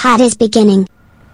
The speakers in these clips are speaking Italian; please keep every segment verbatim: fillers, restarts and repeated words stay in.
Pod is beginning.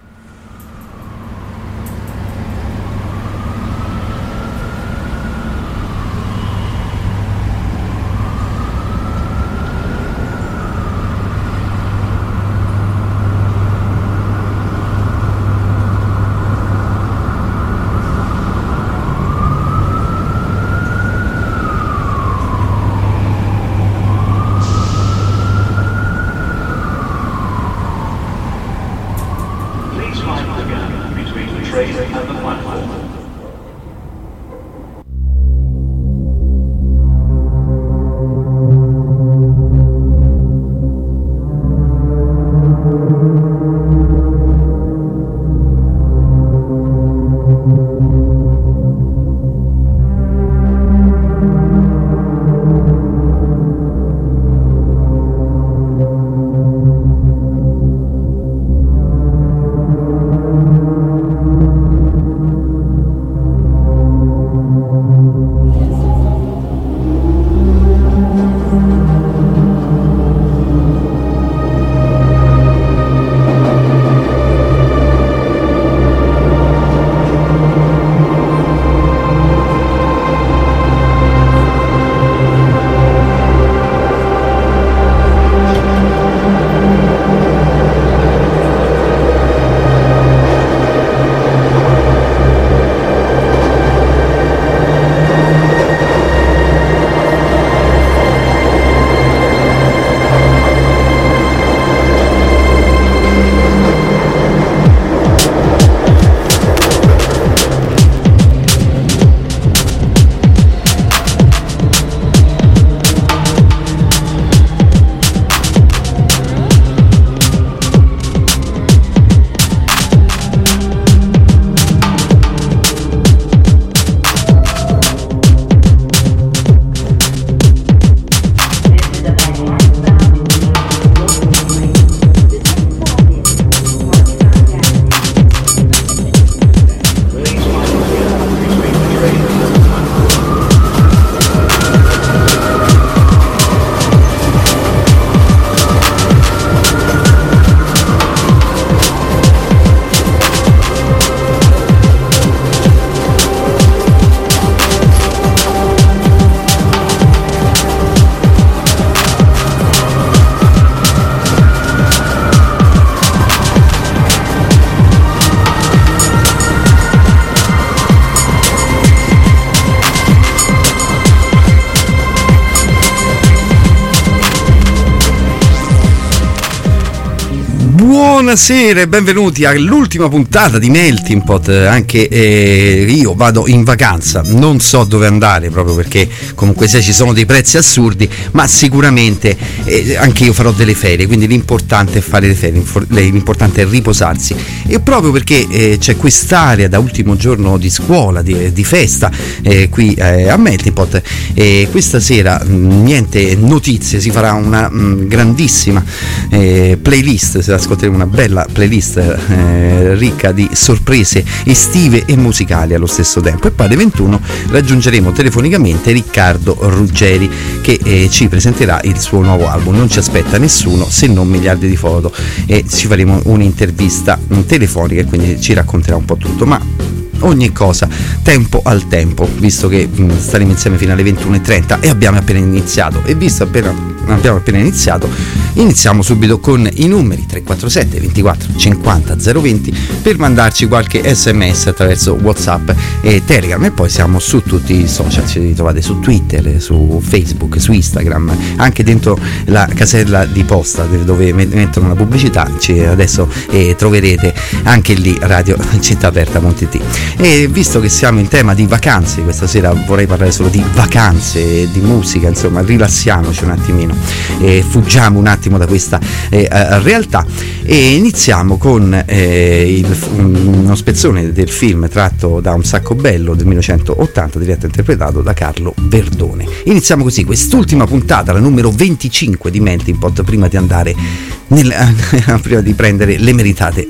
Buonasera e benvenuti all'ultima puntata di Melting Pot. Anche eh, io vado in vacanza, non so dove andare proprio perché comunque se ci sono dei prezzi assurdi, ma sicuramente eh, anche io farò delle ferie, quindi l'importante è fare le ferie, l'importante è riposarsi. E proprio perché eh, c'è quest'area da ultimo giorno di scuola, di, di festa eh, qui eh, a Melting Pot, e questa sera mh, niente notizie, si farà una mh, grandissima eh, playlist, se ascolteremo una bella playlist eh, ricca di sorprese estive e musicali allo stesso tempo. E poi alle ventuno raggiungeremo telefonicamente Riccardo Ruggeri che eh, ci presenterà il suo nuovo album. Non ci aspetta nessuno se non miliardi di foto, e ci faremo un'intervista telefonica e quindi ci racconterà un po' tutto, ma ogni cosa tempo al tempo, visto che mh, staremo insieme fino alle ventuno e trenta e abbiamo appena iniziato. E visto appena abbiamo appena iniziato, iniziamo subito con i numeri tre quattro sette ventiquattro cinquanta zero venti per mandarci qualche sms attraverso WhatsApp e Telegram, e poi siamo su tutti i social, ci trovate su Twitter, su Facebook, su Instagram, anche dentro la casella di posta dove mettono la pubblicità, ci, adesso eh, troverete anche lì Radio Città Aperta Monti. E visto che siamo in tema di vacanze, questa sera vorrei parlare solo di vacanze, di musica, insomma rilassiamoci un attimino e fuggiamo un attimo da questa eh, realtà, e iniziamo con eh, il, uno spezzone del film tratto da Un sacco bello del millenovecentottanta, diretto e interpretato da Carlo Verdone. Iniziamo così quest'ultima puntata, la numero venticinque di Melting Pot, prima di andare nel, prima di prendere le meritate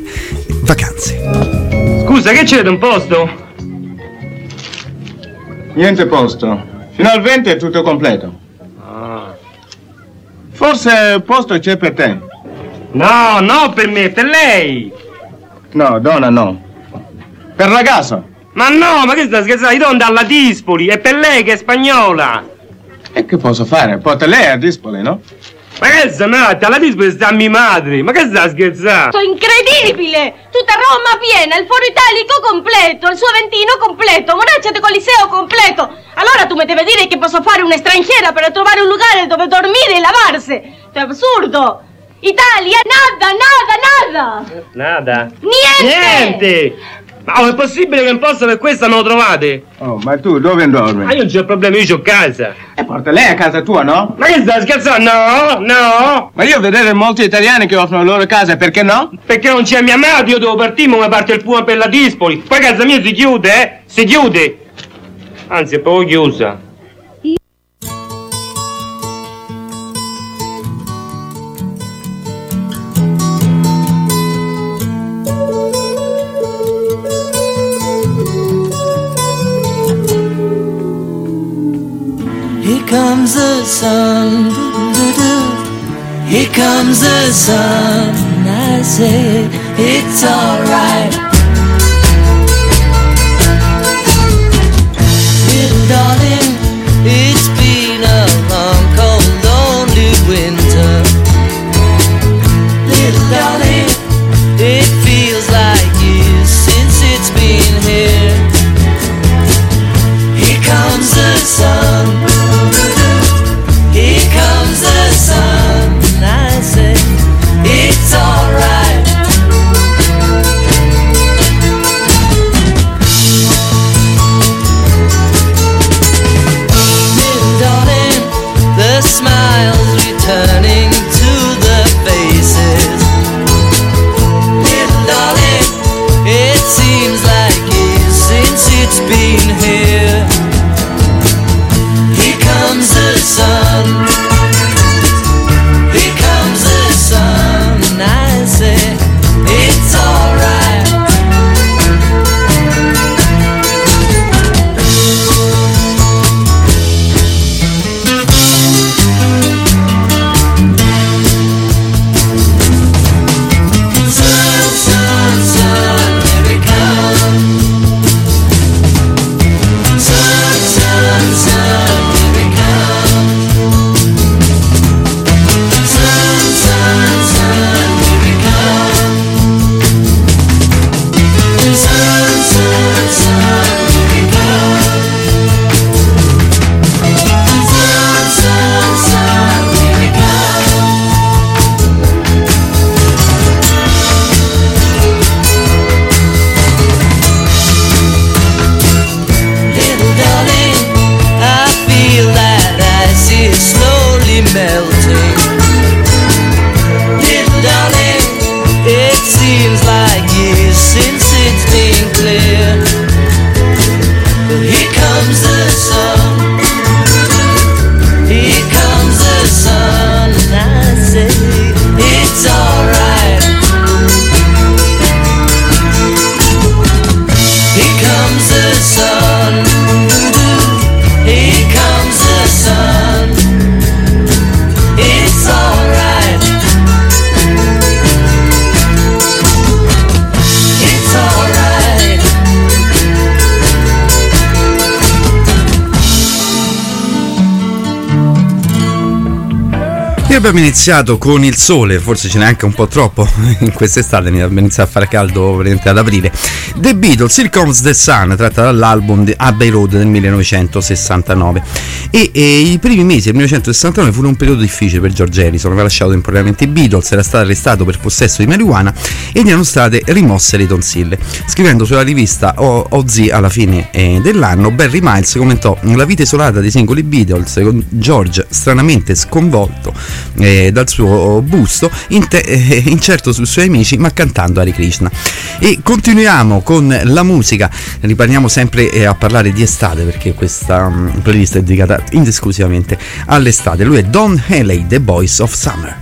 vacanze. Scusa, che c'è, un posto? Niente posto. Fino al venti è tutto completo. Ah. Forse posto c'è per te. No, no per me, per lei. No, donna no. Per ragazzo. Ma no, ma che sta scherzando? Io devo andare alla Dispoli, è per lei che è spagnola. E che posso fare? Porta lei a Dispoli, no? Ma che sta matta? Alla Dispoli sta mia madre. Ma che sta scherzando? È incredibile! Tutta Roma piena, il foro italico completo, il suo Aventino completo, Monaccia de Coliseo completo. Allora tu mi devi dire che posso fare una straniera per trovare un lugar dove dormire e lavarsi. È assurdo! Italia, nada, nada, nada! Nada. Niente! Niente! Ma oh, è possibile che in posto per questa non lo trovate? Oh, ma tu dove dormi? Ma io non c'ho problemi, io c'ho casa. E porta lei a casa tua, no? Ma che sta scherzando? No, no! Ma io vedere molti italiani che offrono le loro case, perché no? Perché non c'è mia madre, io devo partire, ma parte il pullman per la Dispoli. Poi casa mia si chiude, eh? Si chiude! Anzi, è proprio chiusa. Here comes the sun, doo-doo-doo. Here comes the sun, I say it's alright. Little darling, it's been a long, cold, lonely winter. Little darling, it feels like years since it's been here. Here comes the sun. Here comes the sun, I say it's alright. Little darling, the smiles returning to the faces. Little darling, it seems like years since it's been here. Here comes the sun. Here comes the sun, and I say it's alright. Sun, sun, sun, here it comes. Sun, sun, sun, here it comes. Sun, sun, sun, here it comes. Sun, sun, sun, here it comes. Sun, sun, sun, here it comes. Little darling, I feel that ice is slowly melting. Little darling, it seems like years since it's been clear. But here comes the sun. Here comes the sun, and I say it's alright. Here comes the sun. Here comes the sun. It's alright. It's alright. E abbiamo iniziato con il sole, forse ce n'è anche un po' troppo in quest'estate, abbiamo iniziato a fare caldo praticamente ad aprile. The Beatles, Here Comes the Sun, tratta dall'album Abbey Road del millenovecentosessantanove. E, e i primi mesi del millenovecentosessantanove furono un periodo difficile per George Harrison, aveva lasciato temporaneamente i Beatles, era stato arrestato per possesso di marijuana e gli erano state rimosse le tonsille. Scrivendo sulla rivista O Z alla fine eh, dell'anno, Barry Miles commentò la vita isolata dei singoli Beatles, con George stranamente sconvolto eh, dal suo busto, inte- eh, incerto sui suoi amici, ma cantando Hare Krishna. E continuiamo con la musica, riparliamo sempre eh, a parlare di estate, perché questa um, playlist è dedicata esclusivamente all'estate. Lui è Don Henley, The Boys of Summer.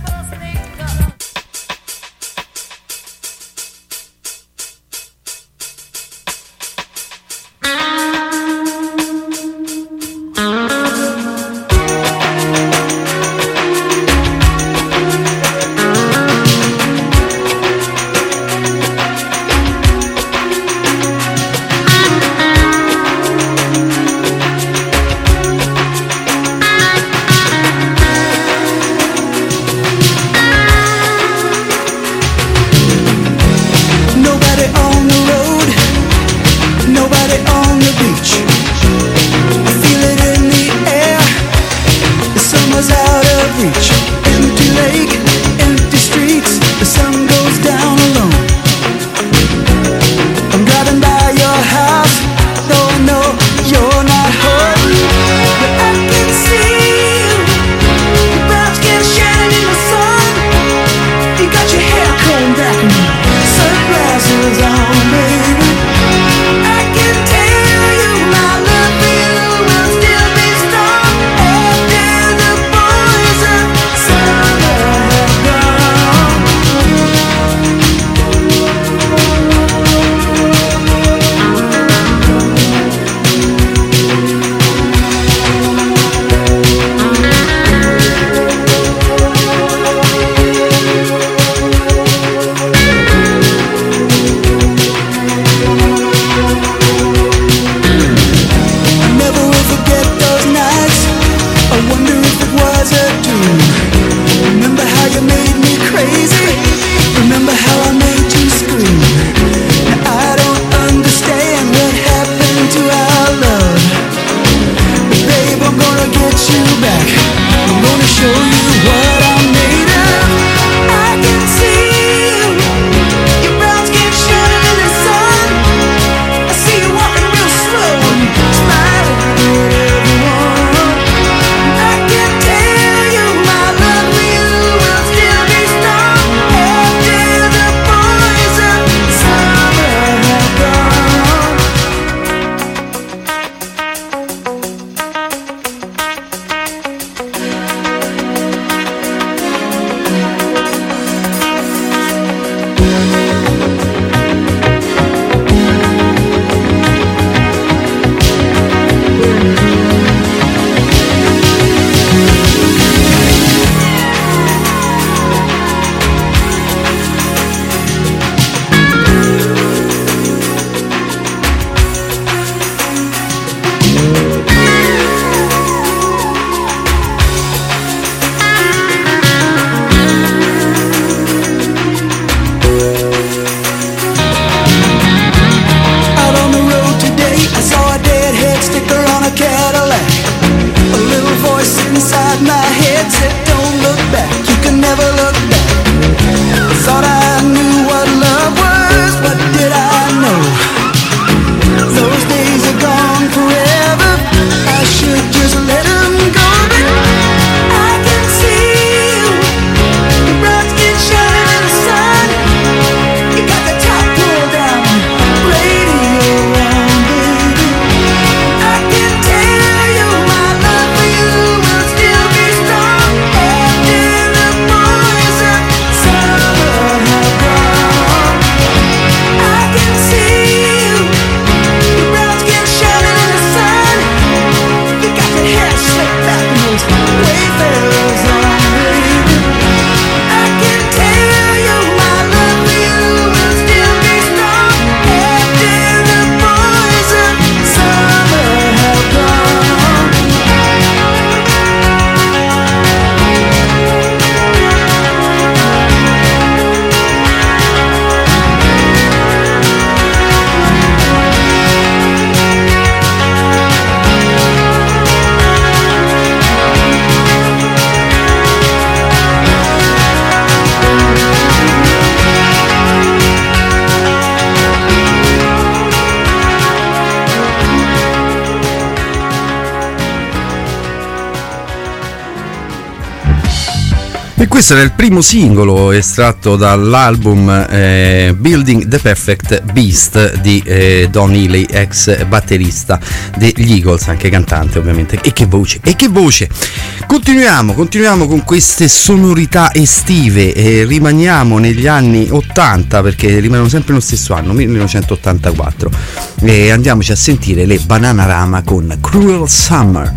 questo era il primo singolo estratto dall'album eh, Building the Perfect Beast di eh, Don Healy, ex batterista degli Eagles, anche cantante ovviamente. E che voce, e che voce! Continuiamo, continuiamo con queste sonorità estive e rimaniamo negli anni ottanta, perché rimangono sempre nello stesso anno, millenovecentottantaquattro, e andiamoci a sentire le Bananarama con Cruel Summer.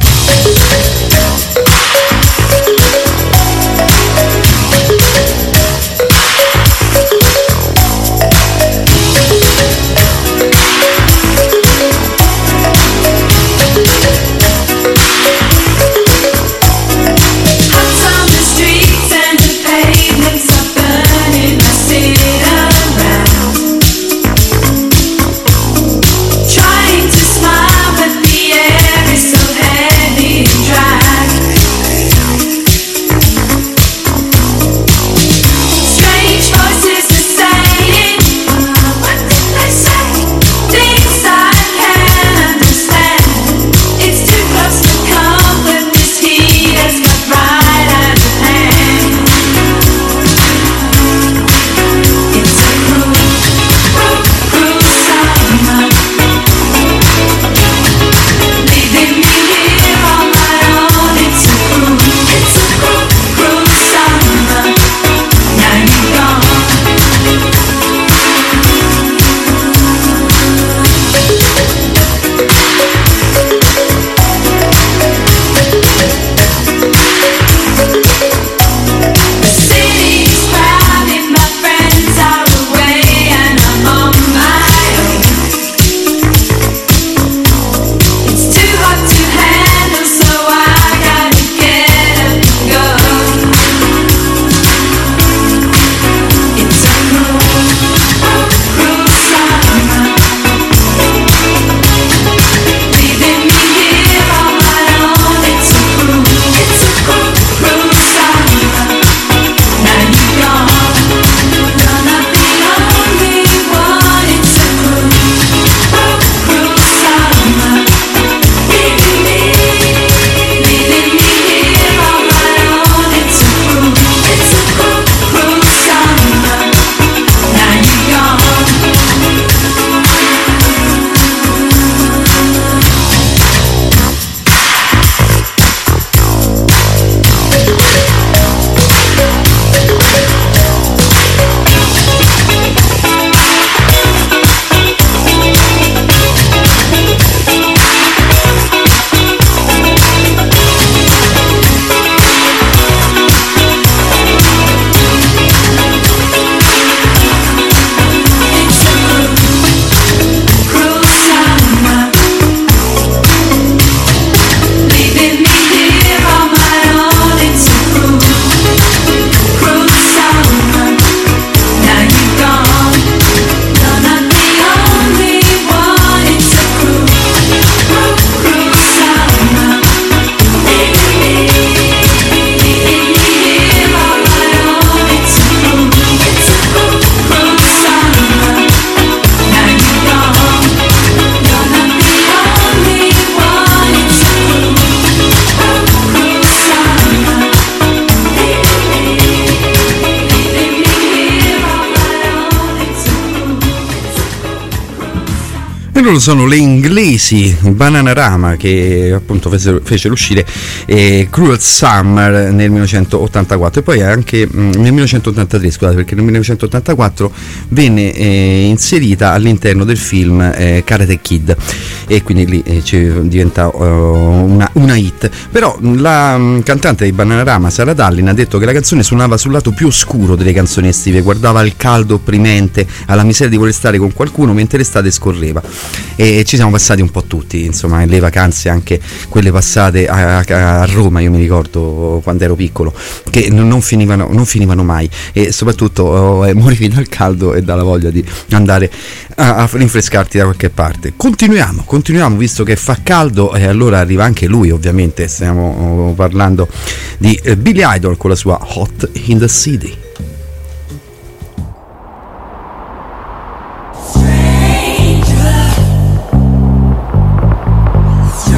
Loro sono le inglesi Bananarama, che appunto fecero, fecero uscire eh, Cruel Summer nel millenovecentottantaquattro, e poi anche mh, nel millenovecentottantatré, scusate, perché nel millenovecentottantaquattro venne eh, inserita all'interno del film eh, Karate Kid, e quindi lì eh, diventa uh, una, una hit. Però la mh, cantante di Bananarama, Sarah Dallin, ha detto che la canzone suonava sul lato più oscuro delle canzoni estive, guardava il caldo opprimente, alla miseria di voler stare con qualcuno mentre l'estate scorreva. E ci siamo passati un po' tutti, insomma, le vacanze, anche quelle passate a, a Roma, io mi ricordo quando ero piccolo, che non finivano, non finivano mai, e soprattutto oh, eh, morivi dal caldo e dalla voglia di andare a, a rinfrescarti da qualche parte. Continuiamo, continuiamo, visto che fa caldo, e allora arriva anche lui, ovviamente stiamo oh, parlando di eh, Billy Idol con la sua Hot in the City.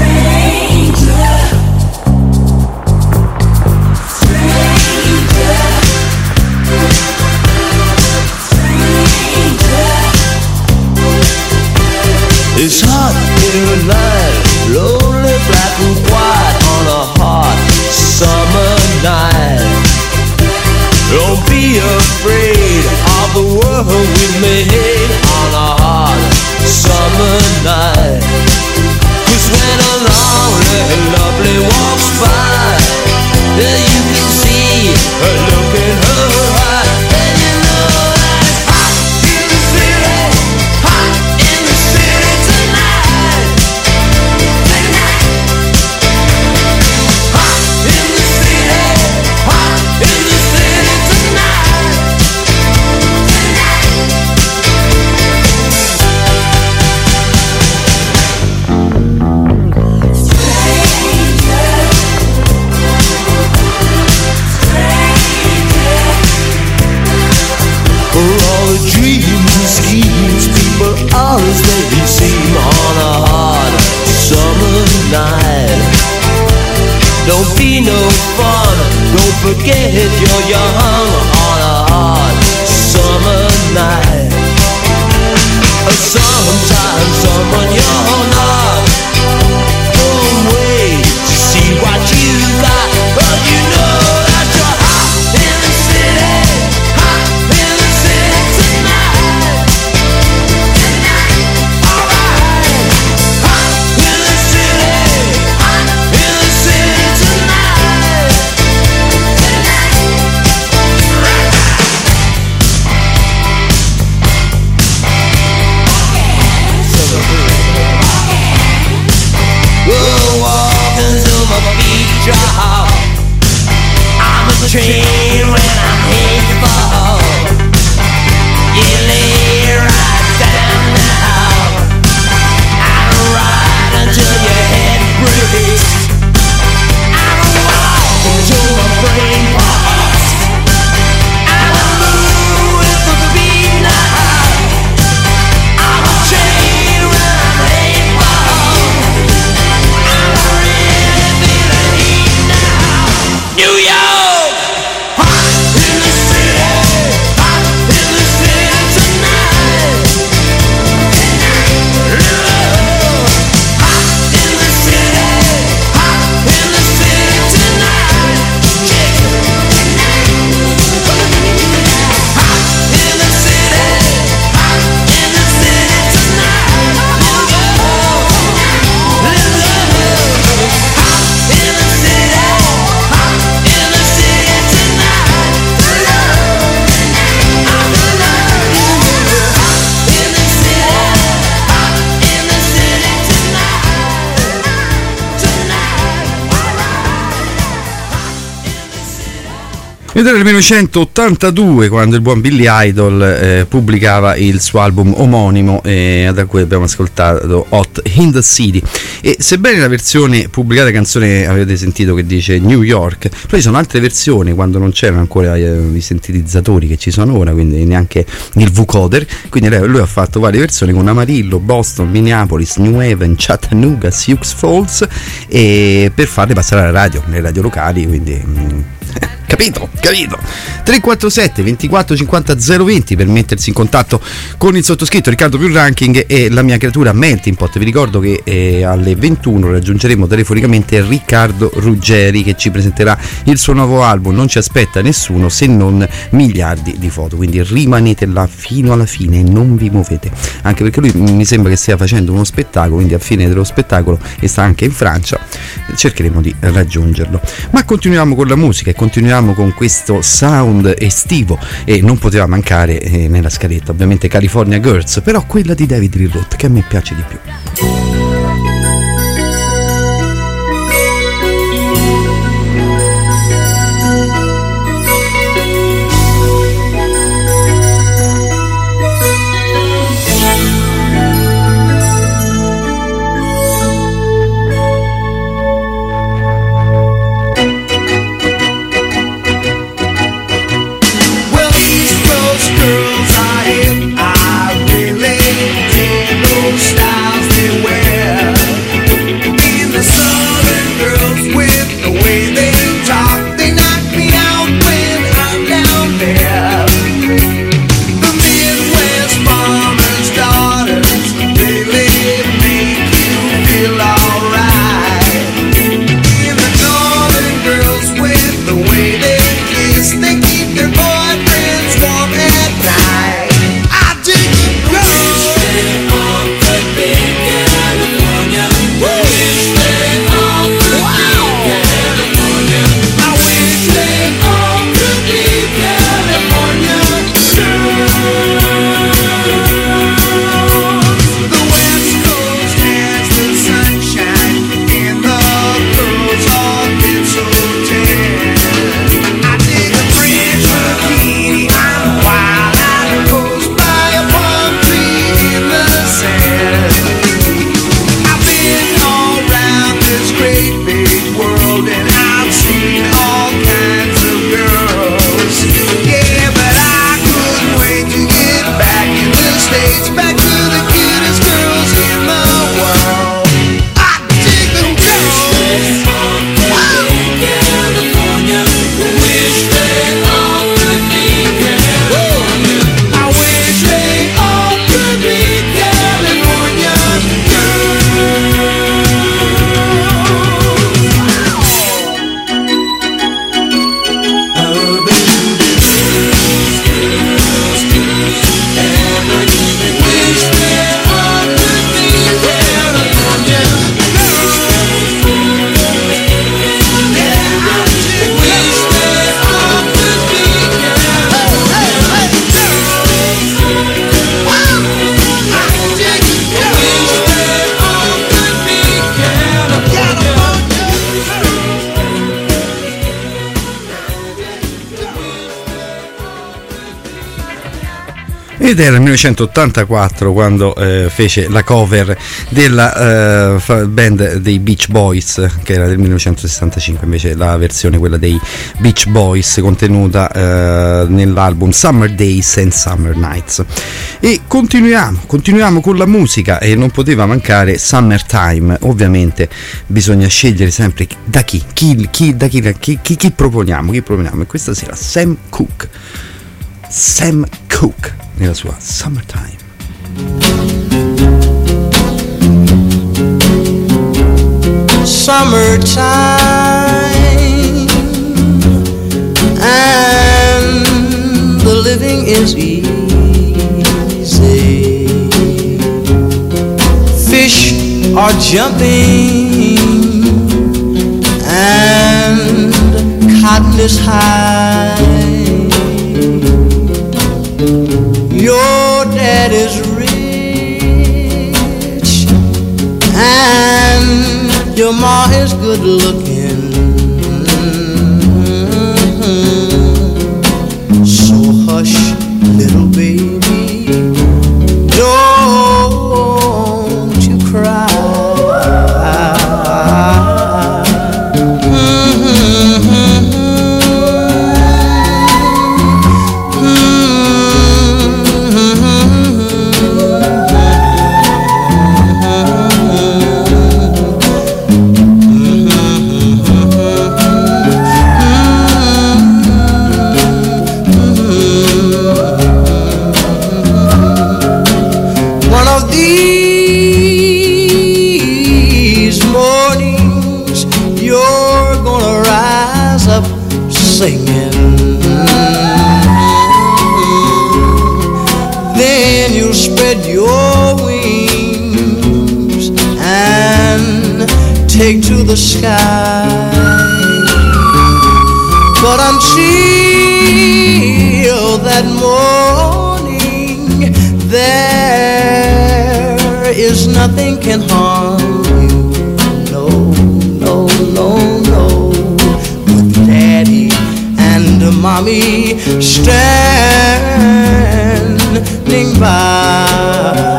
Stranger, be no fun. Don't forget you're young on a hot summer night. Sometimes someone you're not won't wait to see what you got, but you know that you're hot in the city, hot in the city tonight. Alright, hot in the city, hot in the city tonight. We'll walk until my feet drop. I'm a train when I hate to fall. You lay right down now. I don't ride until your head breaks. I don't walk until my brain pops. I don't move with the beat now. I'm a train when I hate to fall. New York, hot in the city, hot in the city tonight. Love, hot in the city, hot in the city tonight. Yeah. Hot in the city, hot in the city tonight. Love, love, hot in the city. Ed era il millenovecentottantadue quando il buon Billy Idol eh, pubblicava il suo album omonimo, eh, da cui abbiamo ascoltato Hot in the City. E sebbene la versione pubblicata canzone avete sentito che dice New York, poi ci sono altre versioni quando non c'erano ancora eh, i sintetizzatori che ci sono ora, quindi neanche il vocoder, quindi lui, lui ha fatto varie versioni con Amarillo, Boston, Minneapolis, New Haven, Chattanooga, Sioux Falls, e per farle passare alla radio, nelle radio locali, quindi mm, capito, capito. tre quattro sette ventiquattro cinquanta zero venti per mettersi in contatto con il sottoscritto Riccardo Più Ranking e la mia creatura Melting Pot. Vi ricordo che eh, alle ventuno raggiungeremo telefonicamente Riccardo Ruggeri, che ci presenterà il suo nuovo album. Non ci aspetta nessuno se non miliardi di foto, quindi rimanete là fino alla fine e non vi muovete, anche perché lui mi sembra che stia facendo uno spettacolo, quindi a fine dello spettacolo, e sta anche in Francia, cercheremo di raggiungerlo. Ma continuiamo con la musica e continuiamo con questo sound estivo, e non poteva mancare eh, nella scaletta ovviamente California Girls, però quella di David Lee Roth che a me piace di più. Girls are hip, I really dig those styles they wear. Ed era il millenovecentottantaquattro quando eh, fece la cover della eh, band dei Beach Boys, che era del millenovecentosessantacinque, invece la versione quella dei Beach Boys contenuta eh, nell'album Summer Days and Summer Nights. E continuiamo, continuiamo con la musica e non poteva mancare Summertime. Ovviamente bisogna scegliere sempre da chi, chi, chi, da chi, chi, chi, chi proponiamo, chi proponiamo. E questa sera Sam Cooke, Sam Cooke nella sua Summertime. Summertime, and the living is easy. Fish are jumping and cotton is high. Your dad is rich and your ma is good looking. So hush, little baby, don't you cry. Singing, then you'll spread your wings and take to the sky. But until that morning, there is nothing can harm you. No, no, no, no. With Daddy and Mommy standing by.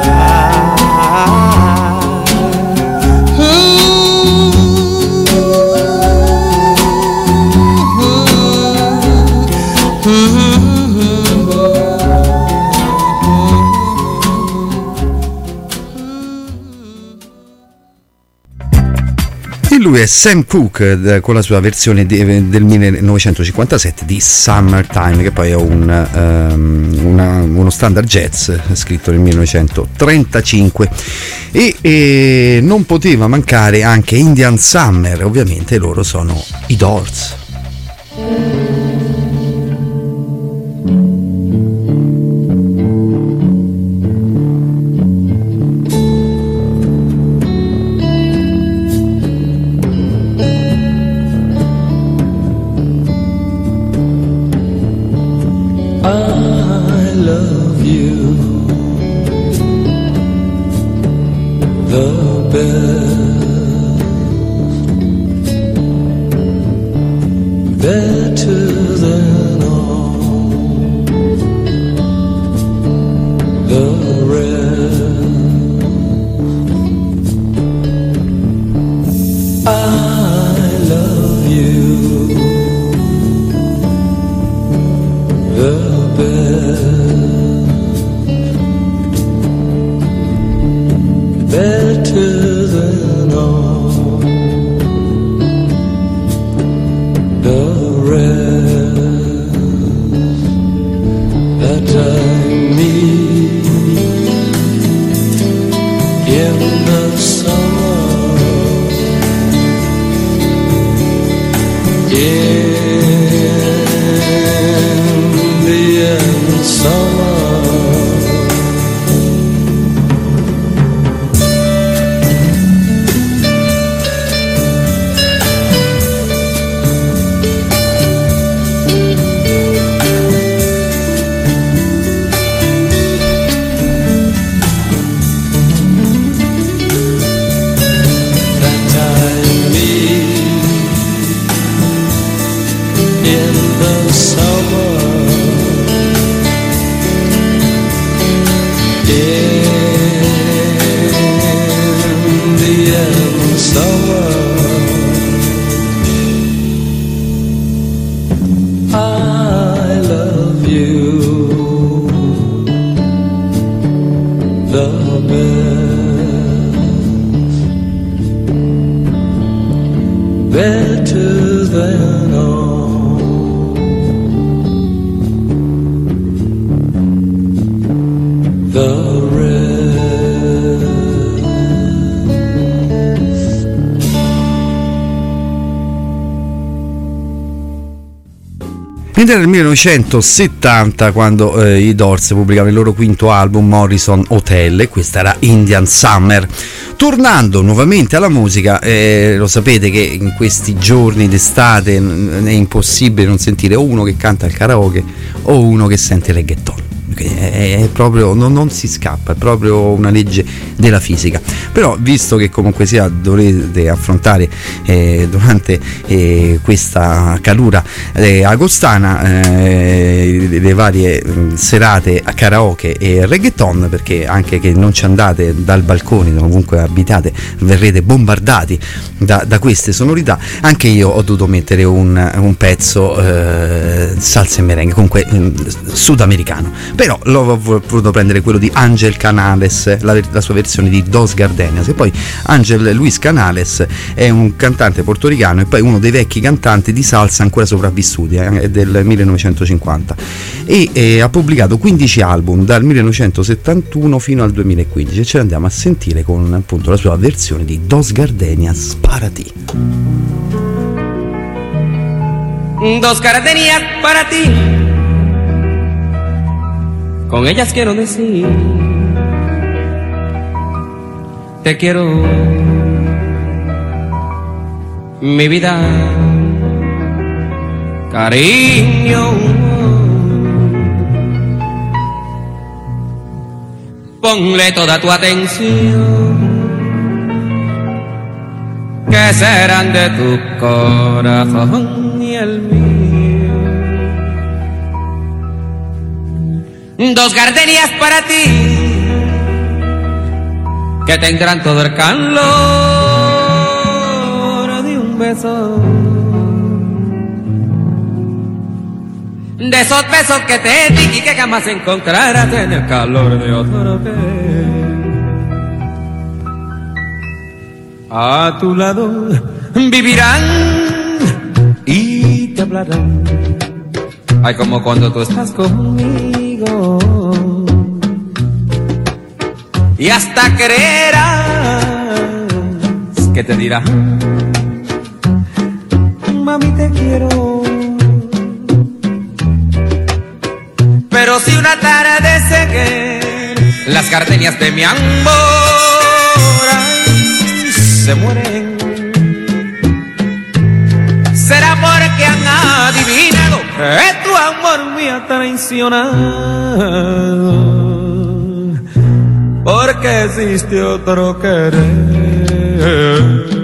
Lui è Sam Cooke con la sua versione di, del millenovecentocinquantasette di Summertime, che poi è un, um, una, uno standard jazz scritto nel millenovecentotrentacinque. E, e non poteva mancare anche Indian Summer, ovviamente loro sono i Doors. the best, better than all the Era nel millenovecentosettanta quando eh, i Doors pubblicavano il loro quinto album Morrison Hotel, e questa era Indian Summer. Tornando nuovamente alla musica, eh, lo sapete che in questi giorni d'estate è impossibile non sentire o uno che canta al karaoke o uno che sente reggaeton. È, è proprio non, non si scappa, è proprio una legge della fisica. Però visto che comunque sia dovrete affrontare eh, durante eh, questa calura eh, agostana eh, le varie mh, serate a karaoke e reggaeton, perché anche che non ci andate dal balcone, ovunque abitate verrete bombardati da, da queste sonorità, anche io ho dovuto mettere un, un pezzo eh, salsa e merengue, comunque mh, sudamericano. Però l'ho voluto prendere quello di Ángel Canales, la, la sua versione di Dos Gardenias. E poi Ángel Luis Canales è un cantante portoricano e poi uno dei vecchi cantanti di salsa ancora sopravvissuti, eh, è del millenovecentocinquanta, e eh, ha pubblicato quindici album dal millenovecentosettantuno fino al duemilaquindici, e ce l'andiamo a sentire con appunto la sua versione di Dos Gardenias para ti. Dos gardenias para ti, con ellas quiero decir te quiero, mi vida, cariño. Ponle toda tu atención, que serán de tu corazón y el mío. Dos gardenias para ti, que tendrán todo el calor de un beso, de esos besos que te di y que jamás encontrarás en el calor de otro vez. A tu lado vivirán y te hablarán, ay, como cuando tú estás conmigo, y hasta creerás que te dirán, mami te quiero. Pero si una tarde que las gardenias de mi amor se mueren, será porque han adivinado que tu amor me ha traicionado, porque existe otro querer.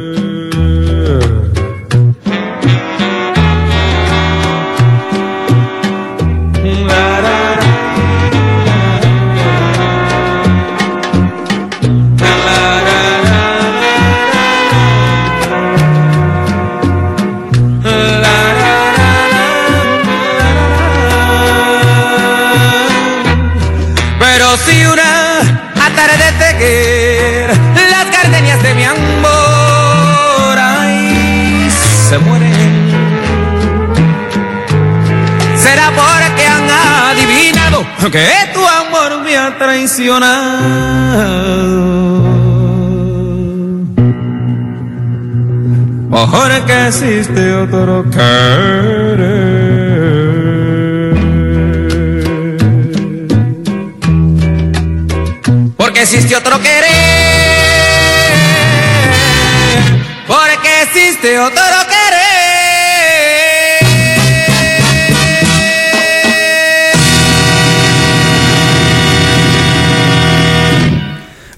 Si una atardecer las gardenias de mi amor ay, se mueren, será porque han adivinado que tu amor me ha traicionado, porque existe otro querer. Porque existe otro querer, porque existe otro querer.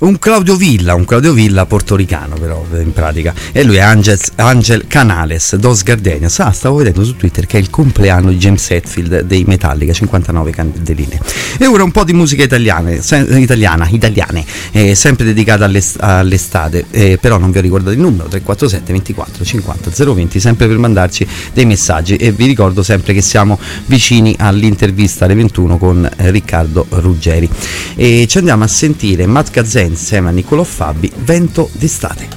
un Claudio Villa, un Claudio Villa portoricano però in pratica, e lui è Angel, Angel Canales Dos Gardenias. Ah, stavo vedendo su Twitter che è il compleanno di James Hetfield dei Metallica, cinquantanove candeline. E ora un po' di musica italiana, se, italiana, italiane, eh, sempre dedicata all'est- all'estate, eh, però non vi ho ricordato il numero, tre quattro sette ventiquattro cinquanta zero venti, sempre per mandarci dei messaggi, e vi ricordo sempre che siamo vicini all'intervista alle ventuno con eh, Riccardo Ruggeri, e ci andiamo a sentire Matt Gazzè insieme a Niccolò Fabi, Vento d'estate.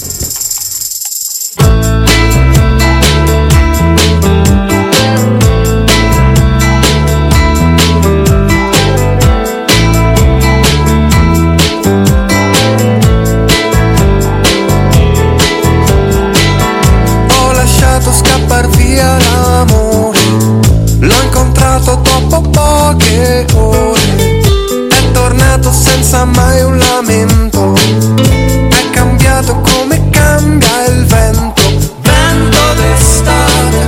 Ho lasciato scappar via l'amore, l'ho incontrato dopo poche ore, è tornato senza mai un lamento, è cambiato come cambia il vento, vento d'estate.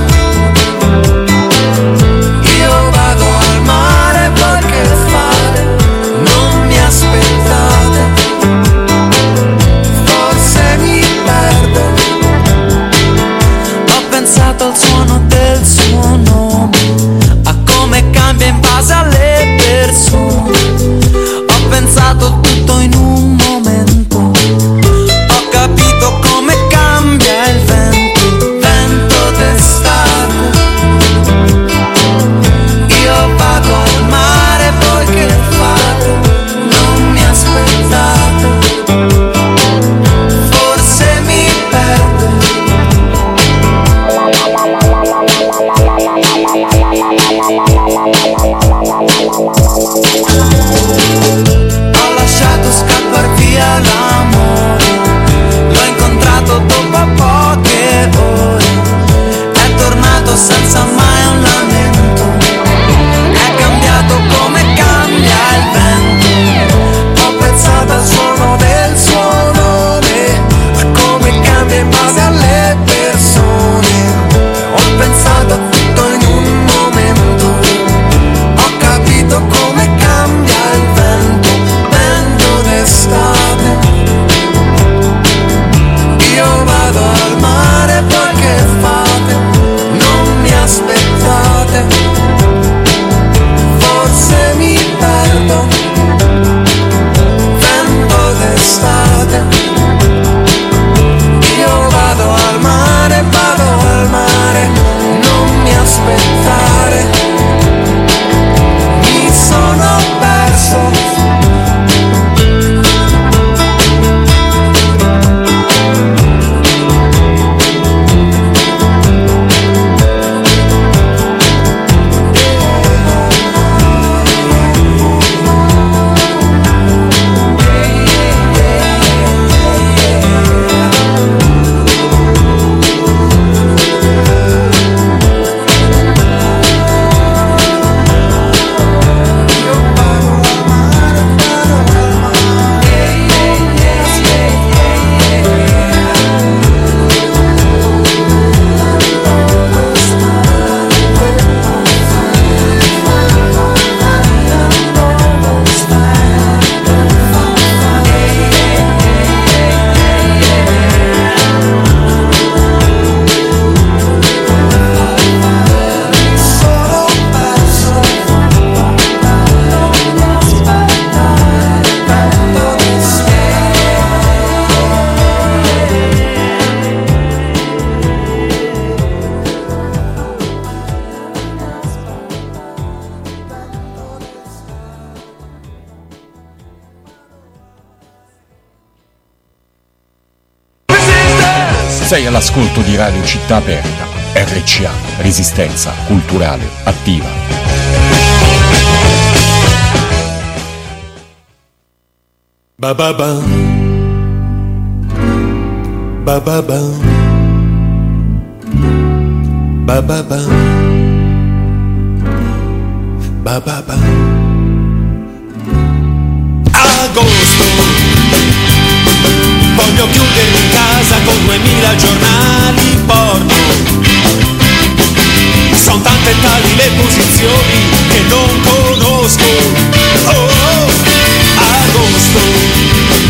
Io vado al mare, voi che fate? Non mi aspettate, forse mi perdo. Ho pensato al suono del suo nome, a come cambia in base alle persone. Ho pensato tutto in un momento, ho capito come cambia il vento, vento d'estate. Io vado al mare, voi che fate? Non mi aspettate, forse mi perdo. Ho lasciato scappar via l'amore, l'ho incontrato dopo poche ore, è tornato senza mai un lamento, è cambiato come cambia il vento. Ho pensato al suono del suo nome, a come cambia in base alle persone. Ho pensato a tutto in un momento, ho capito come cambia il vento, vento d'estate. Io vado al mare, voi che fate? Non mi aspettate, forse mi perdo, vento d'estate. Io vado al mare, vado al mare, non mi aspettare, mi sono perso. Sei all'ascolto di Radio Città Aperta, R C A, Resistenza Culturale Attiva. Ba ba ba, ba ba ba, ba ba ba, ba ba ba. Agosto, voglio chiudermi in casa con duemila giornali porno. Sono tante e tali le posizioni che non conosco. Oh, oh, agosto,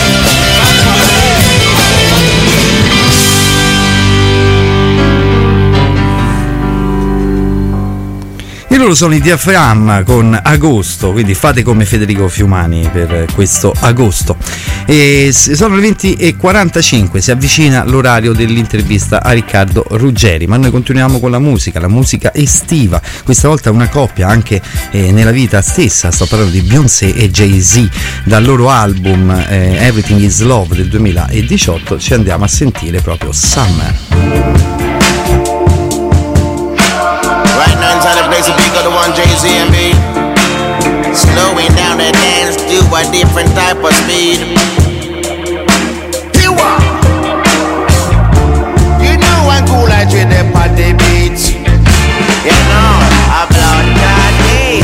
E loro sono i Diaframma con Agosto, quindi fate come Federico Fiumani per questo agosto. E sono le venti e quarantacinque, si avvicina l'orario dell'intervista a Riccardo Ruggeri, ma noi continuiamo con la musica, la musica estiva, questa volta una coppia anche eh, nella vita stessa, sto parlando di Beyoncé e Jay-Z, dal loro album eh, Everything is Love del duemiladiciotto ci andiamo a sentire proprio Summer. Right now inside the place of big of the one Jay-Z and me. Slowing down the dance to a different type of speed. You are. You know I'm cool like with the party beats. You know I blow that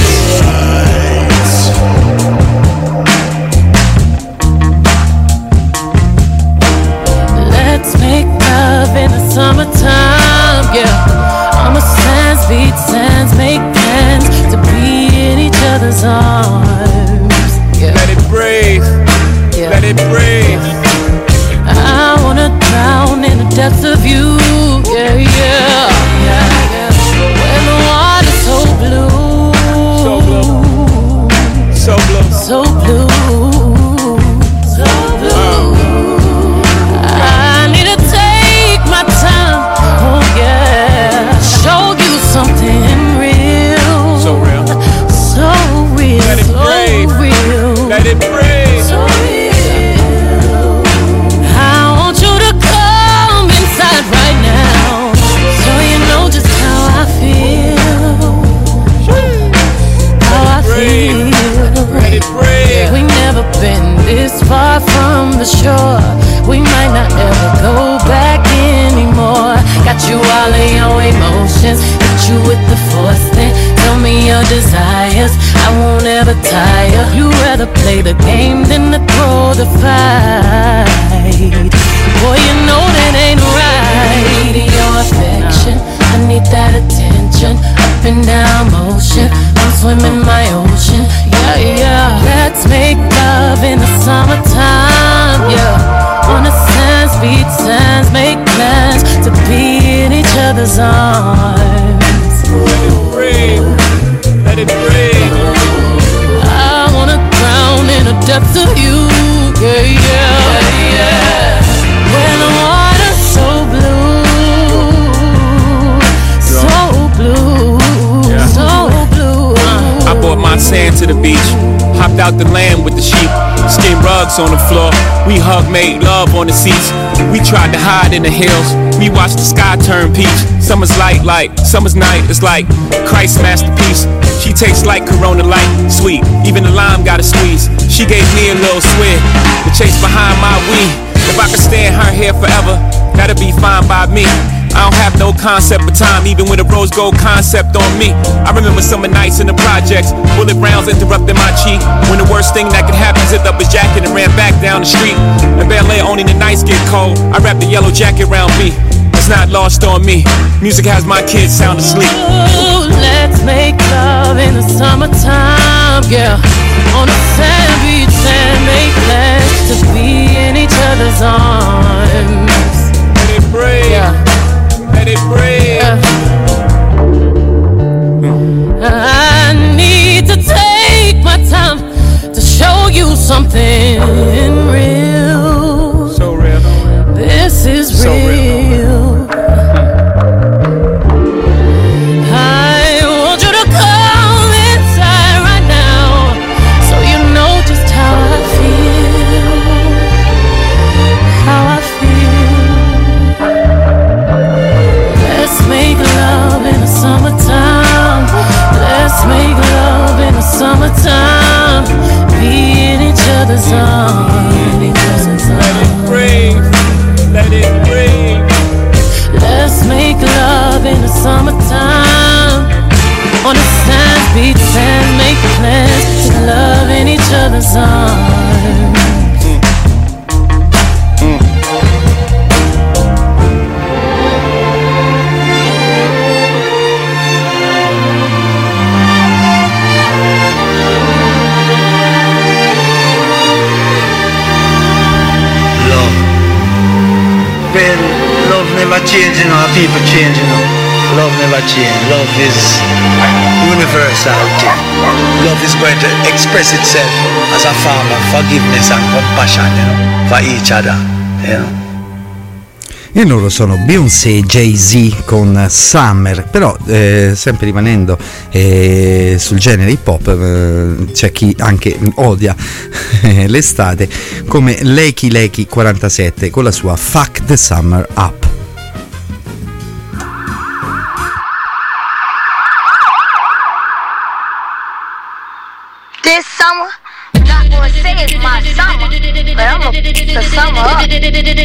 Let's make love in the summertime, yeah. I'ma sands, beat sands, make plans to be in each other's arms. Yeah. Let it breathe, yeah. Let it breathe. I wanna drown in the depths of you, yeah, yeah, yeah, yeah. When the water's so blue, so blue, so blue, so blue, so blue. I need to take my time, oh yeah. Show you something real, so real, so real, let it so breathe, real, let it breathe, so real. I want you to come inside right now, so you know just how I feel, how I feel. Let it breathe. We never been this far from the shore. We might not ever go back anymore. Got you all in your emotions, hit you with the force. Then tell me your desires. I won't ever tire. You rather rather play the game than to throw the fight. Boy, you know that ain't right. I need your affection, I need that attention, up and down motion, I'm swimming my ocean, yeah, yeah. Let's make love in the summertime, yeah. On the sands, beach sands, make plans to be in each other's arms. Let it breathe, let it breathe. I wanna drown in the depths of you, yeah, yeah, yeah. When the water's so blue, so blue, Yeah. so blue. I brought my sand to the beach, hopped out the land with the sheep, skin rugs on the floor. We hug, made love on the seats. We tried to hide in the hills. We watched the sky turn peach. Summer's light, like summer's night. It's like Christ's masterpiece. She tastes like Corona Light, sweet. Even the lime got a squeeze. She gave me a little swig to chase behind my weed. If I could stay in her hair forever, that'd be fine by me. I don't have no concept of time, even with a rose gold concept on me. I remember summer nights in the projects, bullet rounds interrupting my cheek. When the worst thing that could happen, zipped up his jacket and ran back down the street. In Bel Air, only the nights get cold. I wrapped the yellow jacket around me. It's not lost on me. Music has my kids sound asleep. Ooh, let's make love in the summertime, yeah. On the sand beach and make plans to be in each other's arms. Let it breathe, Yeah. let it breathe. Yeah. I need to take my time to show you something real. So real. This is So real. real. I want you to come inside right now, so you know just how I feel. How I feel. Let's make love in the summertime. Let's make love in the summertime. Be in each other's arms. Let it breathe, let it breathe. Let's make love in the summertime. On the sands, beach sands, make plans to love in each other's arms. Well, love never change, you know, people change, you know. Love never change. Love is universal thing. Love is going to express itself as a form of forgiveness and compassion, you know, for each other, you know. E loro sono Beyoncé e Jay-Z con Summer, però eh, sempre rimanendo eh, sul genere hip hop, eh, c'è chi anche odia l'estate come Lecky Lecky quarantasette con la sua Fuck the Summer Up. This summer, not gonna say it's my summer, but I'ma f*** the summer up. Up.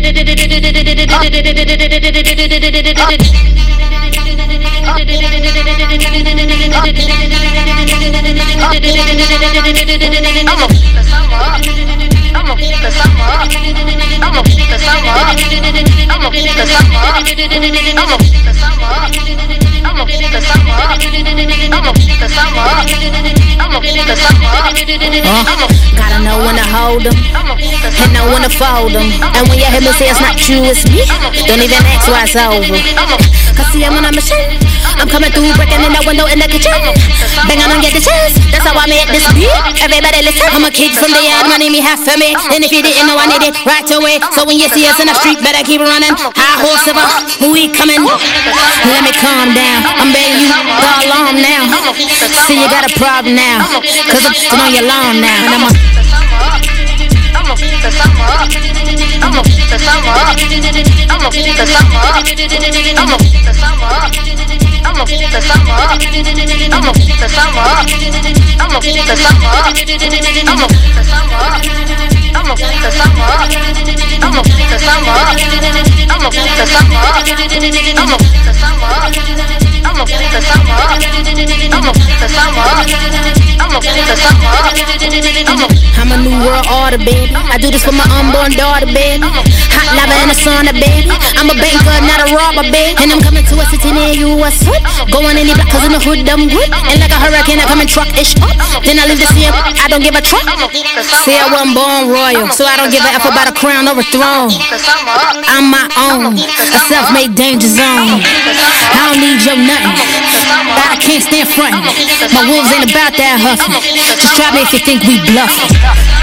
I'ma f*** the summer up. I'ma f*** the summer up. I'ma f*** the summer up. I'ma f*** the summer up. I'ma f*** the summer up. I'ma f*** the summer up. I'ma f*** the summer up. Uh, gotta know when to hold them and know when to fold them. And when you hear me say it's not you, it's me, don't even ask why it's over. Cause see I'm on a machine, I'm coming through, breaking in the window in the kitchen, banging on get the chance. That's how I made this beat. Everybody listen. I'm a kid from the yard, money me half for me. And if you didn't know, I need it right away. So when you see us in the street, better keep running. High horse of us, who we coming? Let me calm down. I'm begging you, the alarm now. See you got a problem now, cause I'm on your lawn now. And I'm a I'ma f*** the summer up. I'ma f*** the summer up. I'ma f*** the summer up. I'ma f*** the summer up. I'ma f*** the summer up. I'ma f*** the summer up. I'ma f*** the summer up. I'ma f*** the summer up. I'ma f*** the summer up. I'ma f*** the summer up. I'ma f*** the summer up. I'ma f*** the summer up. I'ma f*** the summer up. I'ma f*** the summer up. I'ma f*** the summer up. I'ma new world order, baby. I do this for my unborn daughter, baby. Hot lava in the sauna, baby. I'm a banker, not a robber, baby. And I'm coming to a city near you, what's up? Going any block, cause in the hood, I'm good. And like a hurricane, I come and truck-ish up. Then I leave the scene, I don't give a truck. See, I wasn't born royal, so I don't give a F about a crown or a throne. I'm my own, a self-made danger zone. I don't need your nothing, but I can't stand frontin'. My wolves ain't about that huffing. Just try me if you think we bluffing.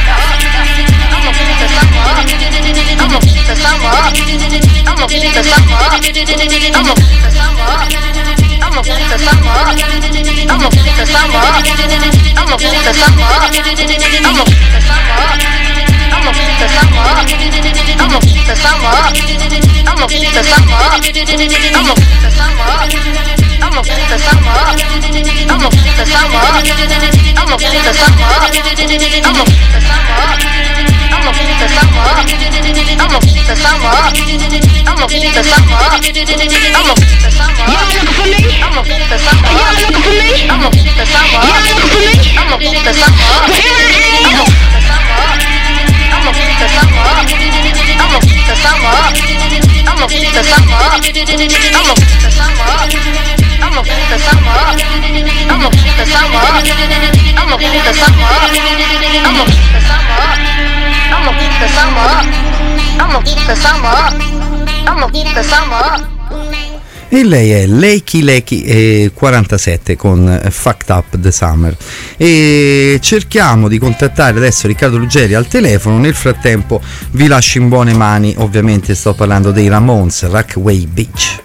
I'ma keep the summer up. I'ma keep the summer up. I'ma keep the summer up. I'ma keep the summer up. I'ma keep the summer up. I'ma keep the summer up. I'ma keep the summer up. I'ma keep the summer up. I'ma keep the summer up. I'ma keep the summer up. I'ma keep the summer up. I'ma keep the summer up. I'ma keep the summer up. I'ma keep the summer up. I'ma keep the summer up. I'ma keep the summer up. I'ma keep the summer up. I'ma keep the summer up. I'ma keep the summer up. Y'all looking for me? I'ma keep the summer up. Y'all looking for me? I'ma keep the summer up. Y'all looking for me? I'ma keep the summer up. Well, here I am. I'ma keep the summer up. I'ma keep the summer up. I'ma keep the summer up. I'ma keep the summer up. I'ma keep the summer up. I'ma keep the summer up. I'ma keep the summer up. I'ma keep the summer up. I'ma keep the summer up. I'ma keep the summer up. I'ma keep the summer up. E lei è Leiki Leiki eh, quarantasette con eh, Fucked Up the Summer. E cerchiamo di contattare adesso Riccardo Ruggeri al telefono. Nel frattempo vi lascio in buone mani, ovviamente sto parlando dei Ramones, Rockaway Beach.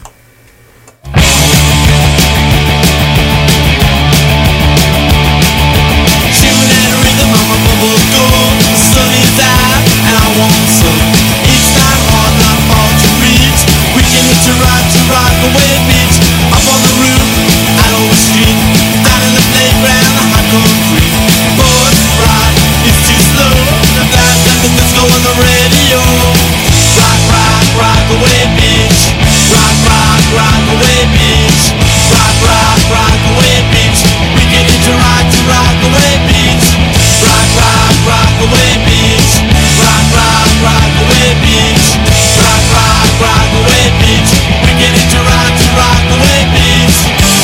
Rockaway Beach, up on the roof, out on the street, down in the playground, hot concrete. Boys rock, it's too slow. The blast and the disco on the radio. Rock, rock, Rockaway Beach. Rock, rock, Rockaway Beach. Rock, rock, Rockaway Beach. We get into rock to Rockaway Beach. Rock, rock, Rockaway Beach. Rock, rock, Rockaway Beach. Rock, rock, Rockaway Beach. Get into rock to Rockaway Beach.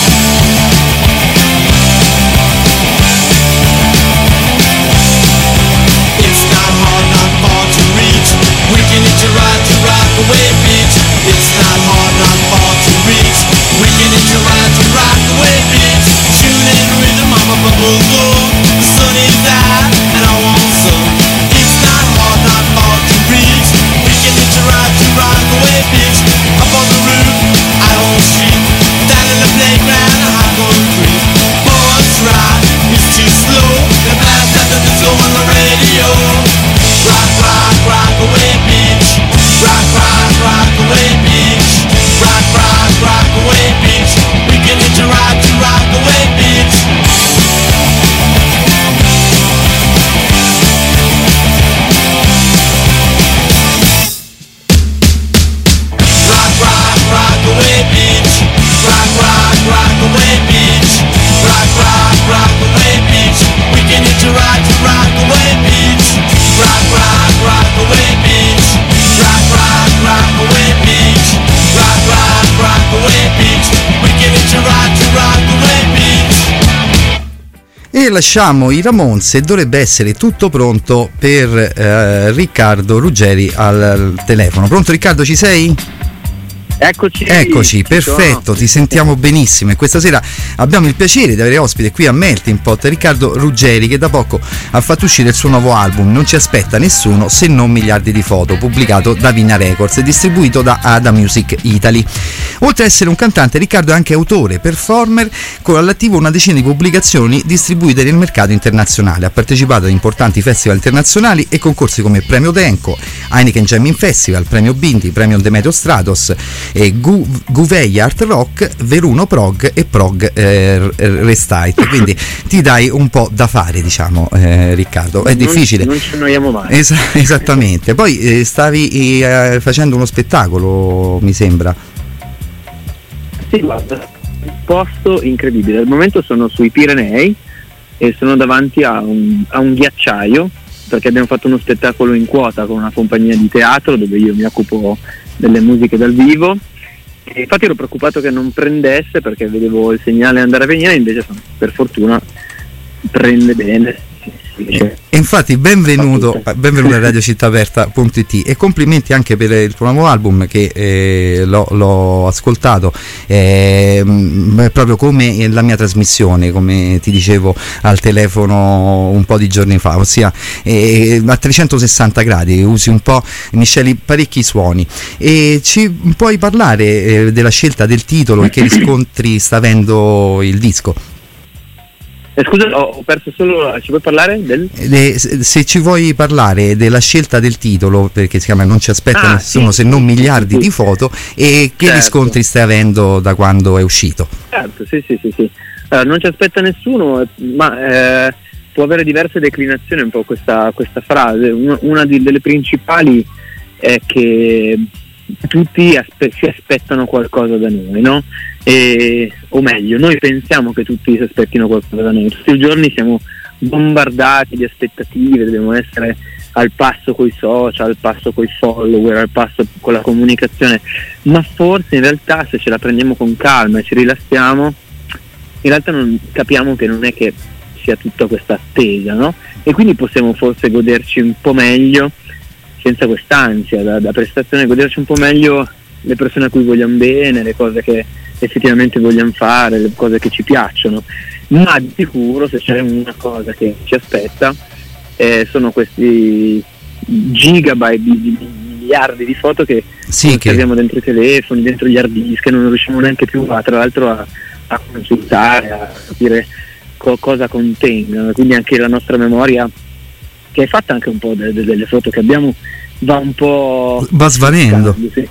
It's not hard, not far to reach. We can hit your ride to Rockaway Beach. It's not hard, not far to reach. We can hit your ride to Rockaway Beach. Tuning rhythm, I'm a bubble glow. The sun is out and I want some. It's not hard, not far to reach. We can hit your ride to Rockaway Beach. Up on the roof, out on the street, down in the playground, hot concrete. Boys rock, it's too slow. The blast after the disco on the radio. Rock, rock, Rockaway Beach. Rock, rock, Rockaway Beach. Rock, rock, Rockaway Beach. We can hit your ride to Rockaway Beach. Rockaway Beach, rock, rock, Rockaway Beach, rock, rock, Rockaway Beach. We can hit your ride to Rockaway Beach, rock, rock, Rockaway Beach, rock, rock, Rockaway Beach, rock, rock, Rockaway Beach. We can hit your ride to Rockaway Beach. E lasciamo i Ramones e dovrebbe essere tutto pronto per eh, Riccardo Ruggeri al, al telefono. Pronto Riccardo, ci sei? Eccoci, Eccoci, perfetto, sono. Ti sentiamo benissimo e questa sera abbiamo il piacere di avere ospite qui a Melting Pot Riccardo Ruggeri, che da poco ha fatto uscire il suo nuovo album Non ci aspetta nessuno se non miliardi di foto, pubblicato da Vina Records e distribuito da Ada Music Italy. Oltre ad essere un cantante, Riccardo è anche autore, performer, con all'attivo una decina di pubblicazioni distribuite nel mercato internazionale. Ha partecipato ad importanti festival internazionali e concorsi come Premio Denko, Heineken Jamming Festival, Premio Bindi, Premio Demetrio Stratos, e Gu- Guvei Art Rock, Veruno Prog e Prog eh, Restite. Quindi ti dai un po' da fare, diciamo, eh, Riccardo. È non, difficile. Non ci annoiamo mai. Es- esattamente. Poi eh, stavi eh, facendo uno spettacolo, mi sembra. Sì, guarda, un posto incredibile. Al momento sono sui Pirenei e sono davanti a un, a un ghiacciaio perché abbiamo fatto uno spettacolo in quota con una compagnia di teatro dove io mi occupo delle musiche dal vivo, e infatti ero preoccupato che non prendesse perché vedevo il segnale andare a venire, invece per fortuna prende bene. E infatti benvenuto, benvenuto a radio città aperta punto it e complimenti anche per il tuo nuovo album che eh, l'ho, l'ho ascoltato, eh, proprio come la mia trasmissione, come ti dicevo al telefono un po' di giorni fa, ossia eh, a trecentosessanta gradi, usi un po', misceli parecchi suoni. E ci puoi parlare eh, della scelta del titolo e che riscontri sta avendo il disco? Eh, scusa, ho perso solo. Ci puoi parlare del? De, se ci vuoi parlare della scelta del titolo, perché si chiama Non ci aspetta ah, nessuno sì, se non miliardi sì. di foto, e che certo. riscontri stai avendo da quando è uscito? Certo, sì, sì, sì, sì. Allora, non ci aspetta nessuno, ma eh, può avere diverse declinazioni un po' questa, questa frase. Una, una di, delle principali è che tutti aspe- si aspettano qualcosa da noi, no? E, o meglio, noi pensiamo che tutti si aspettino qualcosa da noi. Tutti i giorni siamo bombardati di aspettative, dobbiamo essere al passo coi social, al passo coi follower, al passo con la comunicazione, ma forse in realtà se ce la prendiamo con calma e ci rilassiamo, in realtà non capiamo che non è che sia tutta questa attesa, no? E quindi possiamo forse goderci un po' meglio, senza quest'ansia da, da prestazione, goderci un po' meglio le persone a cui vogliamo bene, le cose che effettivamente vogliamo fare, le cose che ci piacciono, ma di sicuro se c'è una cosa che ci aspetta eh, sono questi gigabyte di, di miliardi di foto che sì, abbiamo dentro i telefoni, dentro gli hard disk, che non riusciamo neanche più a, tra l'altro a, a consultare, a capire co- cosa contengono. Quindi anche la nostra memoria, che è fatta anche un po' de- de- delle foto che abbiamo, va un po' va svanendo, sì.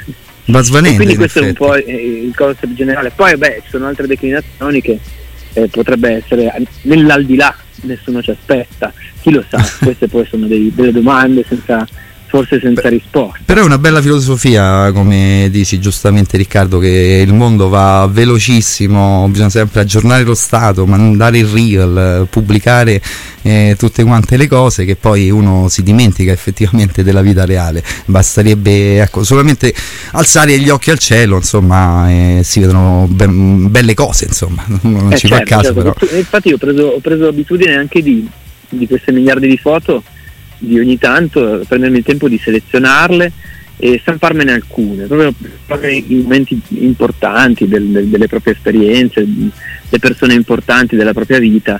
va svanendo, quindi questo è un po' il concept generale. Poi beh, ci sono altre declinazioni che eh, potrebbe essere nell'aldilà, nessuno ci aspetta, chi lo sa. Queste poi sono dei, delle domande senza, forse senza risposta. Però è una bella filosofia, come dici giustamente Riccardo, che il mondo va velocissimo, bisogna sempre aggiornare lo stato, mandare il reel, pubblicare eh, tutte quante le cose, che poi uno si dimentica effettivamente della vita reale. Basterebbe ecco, solamente alzare gli occhi al cielo, insomma, e si vedono ben, belle cose, insomma, uno non eh ci certo, fa caso. Certo. Però. Infatti io ho preso, ho preso abitudine anche di, di queste miliardi di foto, di ogni tanto prendermi il tempo di selezionarle e stamparmene alcune, proprio, proprio i momenti importanti del, del, delle proprie esperienze, le persone importanti della propria vita,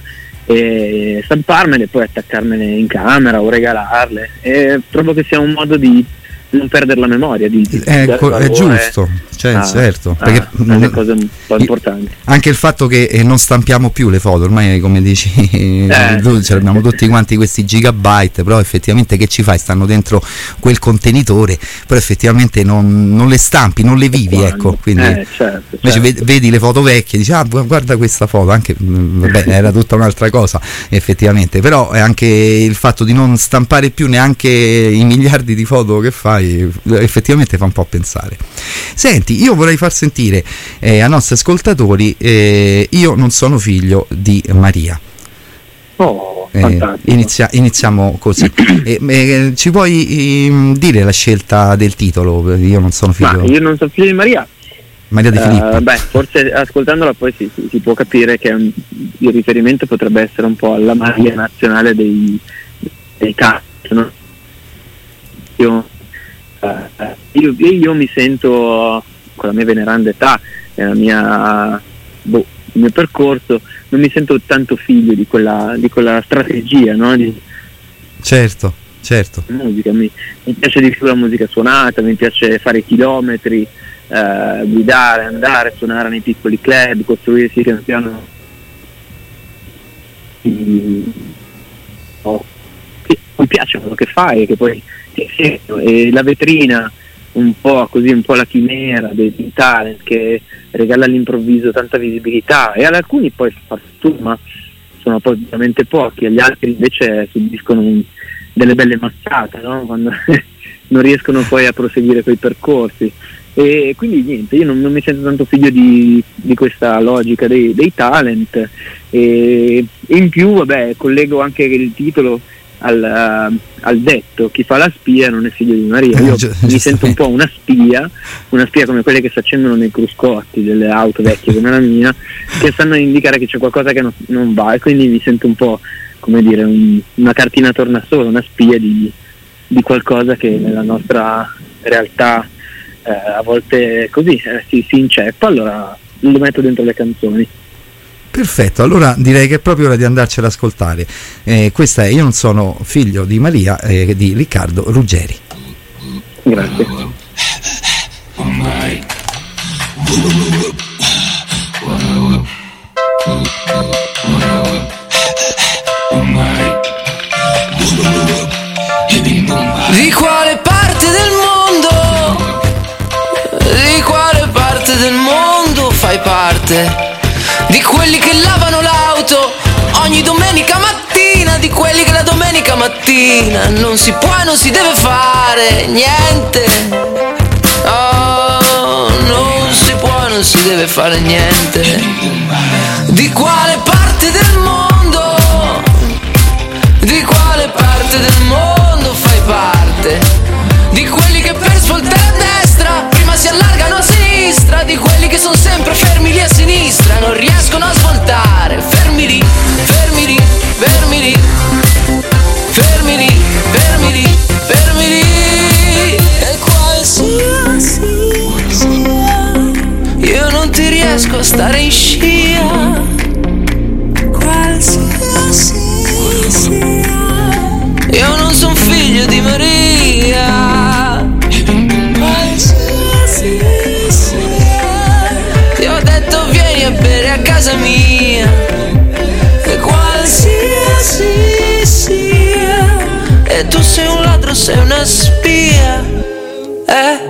e stamparmene e poi attaccarmene in camera o regalarle. E trovo che sia un modo di non perdere la memoria, di, di è, è giusto, cioè, ah, certo, ah, perché le cose un po' importanti. Anche il fatto che eh, non stampiamo più le foto, ormai come dici eh, tu, ce abbiamo tutti quanti questi gigabyte, però effettivamente che ci fai? Stanno dentro quel contenitore, però effettivamente non, non le stampi, non le vivi, quando? Ecco, quindi eh, certo, invece certo. vedi le foto vecchie, dici ah guarda questa foto, anche vabbè, era tutta un'altra cosa effettivamente, però è anche il fatto di non stampare più neanche i miliardi di foto che fai, effettivamente fa un po' pensare. Senti, io vorrei far sentire eh, ai nostri ascoltatori eh, Io non sono figlio di Maria. Oh, eh, inizia, iniziamo così. eh, eh, ci puoi eh, dire la scelta del titolo? Io non sono figlio. Ma io non sono figlio di Maria. Maria di Filippo. Uh, beh, forse ascoltandola poi si, si, si può capire che un, il riferimento potrebbe essere un po' alla Maria nazionale dei, dei cazzo, no? Io Uh, io, io mi sento, con la mia veneranda età e la mia, boh, il mio percorso, non mi sento tanto figlio di quella, di quella strategia, no? Di, certo, certo. Musica, mi, mi piace di più la musica suonata, mi piace fare chilometri, uh, guidare, andare, suonare nei piccoli club, costruirsi piano piano. Oh, mi piace quello che fai, che poi e la vetrina un po' così, un po' la chimera dei, dei talent che regala all'improvviso tanta visibilità, e ad alcuni poi fa fortuna, sono poi ovviamente pochi, agli altri invece subiscono un, delle belle mazzate, no? Quando non riescono poi a proseguire quei percorsi, e quindi niente, io non, non mi sento tanto figlio di, di questa logica dei, dei talent, e in più vabbè collego anche il titolo al, uh, al detto chi fa la spia non è figlio di Maria. Io mi sento un po' una spia, una spia come quelle che si accendono nei cruscotti delle auto vecchie come la mia, che stanno a indicare che c'è qualcosa che non, non va, e quindi mi sento un po', come dire, un, una cartina tornasole, una spia di, di qualcosa che nella nostra realtà eh, a volte così eh, si, si inceppa, allora lo metto dentro le canzoni. Perfetto, allora direi che è proprio ora di andarcela ad ascoltare. Eh, questa è Io non sono figlio di Maria, eh, di Riccardo Ruggeri. Grazie. Di quale parte del mondo, di quale parte del mondo fai parte? Di quelli che lavano l'auto ogni domenica mattina, di quelli che la domenica mattina non si può e non si deve fare niente. Oh, non si può e non si deve fare niente. Di quale parte del mondo, di quale parte del mondo fai parte? Di quelli che per svoltare a destra prima si allargano a sinistra, di quelli che sono sempre fermi lì a sinistra, non riescono a svoltare. Fermi lì, fermi lì, fermi lì, fermi lì, fermi lì, fermi lì. E qualsiasi sia, io non ti riesco a stare in scia. Qualsiasi sia, io non son figlio di Maria. Qualsiasi sia, ti ho detto vieni a bere a casa mia. E qualsiasi sia, e tu sei un ladro, sei una spia. Eh?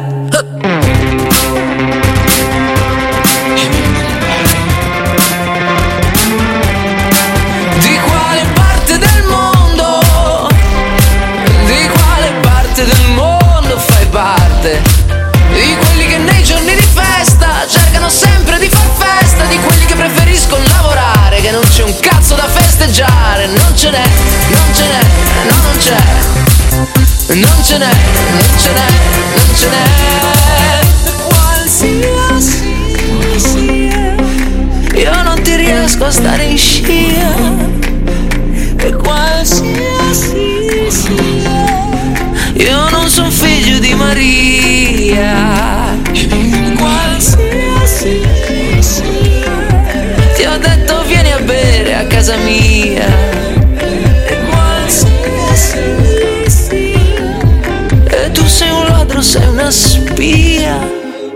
Di quelli che nei giorni di festa cercano sempre di far festa, di quelli che preferiscono lavorare, che non c'è un cazzo da festeggiare. Non ce n'è, non ce n'è, no non c'è, non ce n'è, non ce n'è, non ce n'è. Qualsiasi sia, io non ti riesco a stare in scia. E qualsiasi sia, io non sono figlio di Maria. Qualsiasi sia, ti ho detto vieni a bere a casa mia. E qualsiasi sia, e tu sei un ladro, sei una spia.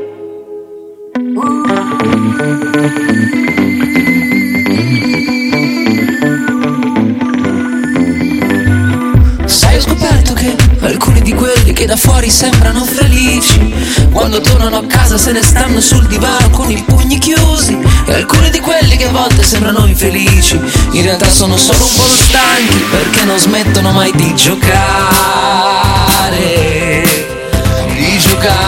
Sai, ho scoperto che alcuni di quelli che da fuori sembrano felici, quando tornano a casa se ne stanno sul divano con i pugni chiusi. E alcuni di quelli che a volte sembrano infelici, in realtà sono solo un po' stanchi, perché non smettono mai di giocare, di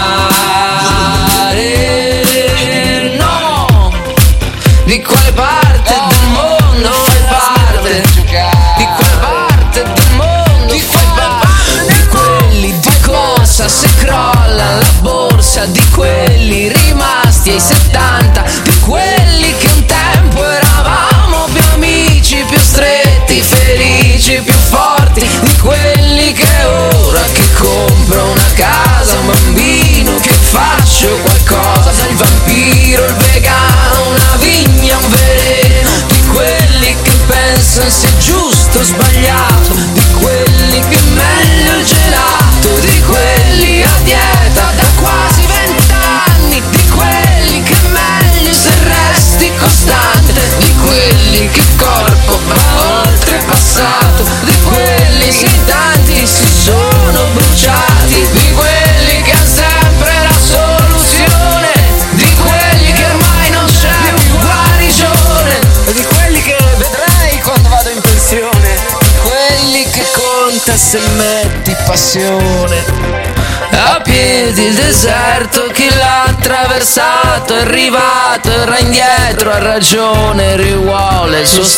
giocare. No, di quale parte del mondo fai parte? Di quale parte del mondo fai parte? Di quelli di corsa se crolla la borsa, di quelli rimasti ai settanta, di quelli che un tempo eravamo più amici, più stretti, felici, più forti, di quelli che ora che compro una casa, un bambino, che faccio qualcosa, il vampiro, il vegano, una vigna, un veleno, di quelli che pensano se è giusto o sbagliato, di quelli che è meglio il gelato, di quelli a dieta da quasi vent'anni, di quelli che è meglio se resti costante, di quelli che il corpo va oltrepassato, di quelli sì tanti si sono bruciati, di quelli che hanno sempre la soluzione, di quelli che ormai non c'è più guarigione, di quelli che vedrai quando vado in pensione, di quelli che conta se metti passione. A piedi il deserto, chi l'ha attraversato è arrivato, era indietro, ha ragione, rivuole il suo stato.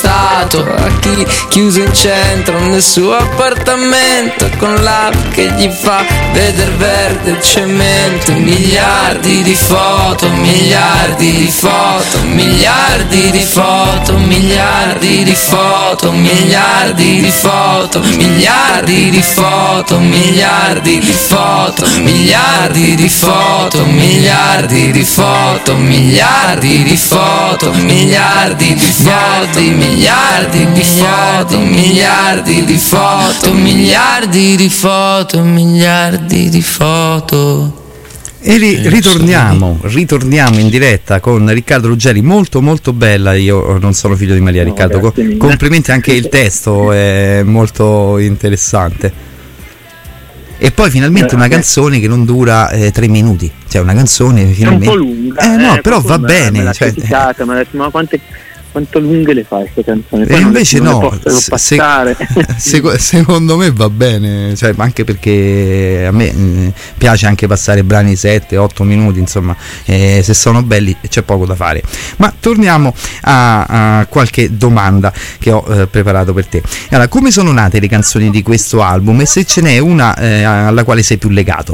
foto a chi chiuso in centro nel suo appartamento, con l'app che gli fa vedere verde il cemento. Miliardi di foto, miliardi di foto, miliardi di foto, miliardi di foto, miliardi di foto, miliardi di foto, miliardi di foto, miliardi di foto, miliardi di foto, miliardi di foto, miliardi di foto, miliardi di foto, miliardi di foto, miliardi di foto, miliardi di foto. E ri- ritorniamo, ritorniamo in diretta con Riccardo Ruggeri, molto molto bella. Io non sono figlio di Maria, no, Riccardo, co- complimenti, anche il testo è molto interessante. E poi finalmente una canzone che non dura eh, tre minuti, cioè una canzone finalmente... È un po' lunga, eh, no, eh, però va me, bene, me l'ha cioè, criticata, mi ha detto, ma quante, quanto lunghe le fai queste canzoni? E invece no, se, se, secondo me va bene, cioè, anche perché a me mh, piace anche passare brani sette otto minuti, insomma, eh, se sono belli c'è poco da fare. Ma torniamo a, a qualche domanda che ho eh, preparato per te. Allora, come sono nate le canzoni di questo album e se ce n'è una eh, alla quale sei più legato?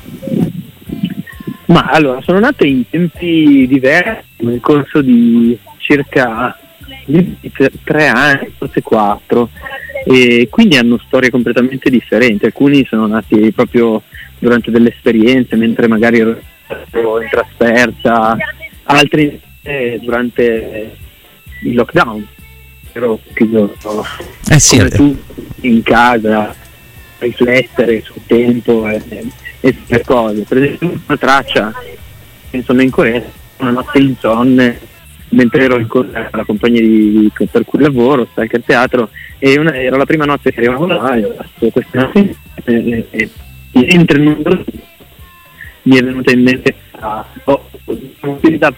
Ma allora, sono nate in tempi diversi, nel corso di circa tre anni, forse quattro, e quindi hanno storie completamente differenti. Alcuni sono nati proprio durante delle esperienze, mentre magari ero in trasferta, altri eh, durante il lockdown, ero chiuso eh sì, come tu in casa a riflettere sul tempo e, e per cose. Per esempio una traccia, insomma, in Corea, una notte insonne mentre ero in corsa alla compagnia di, di, per cui lavoro, Stalker Teatro, e una, era la prima notte che arrivavo là, e ho fatto questa notte e, e, e entro in un mi è venuta in mente ah, ho utilizzato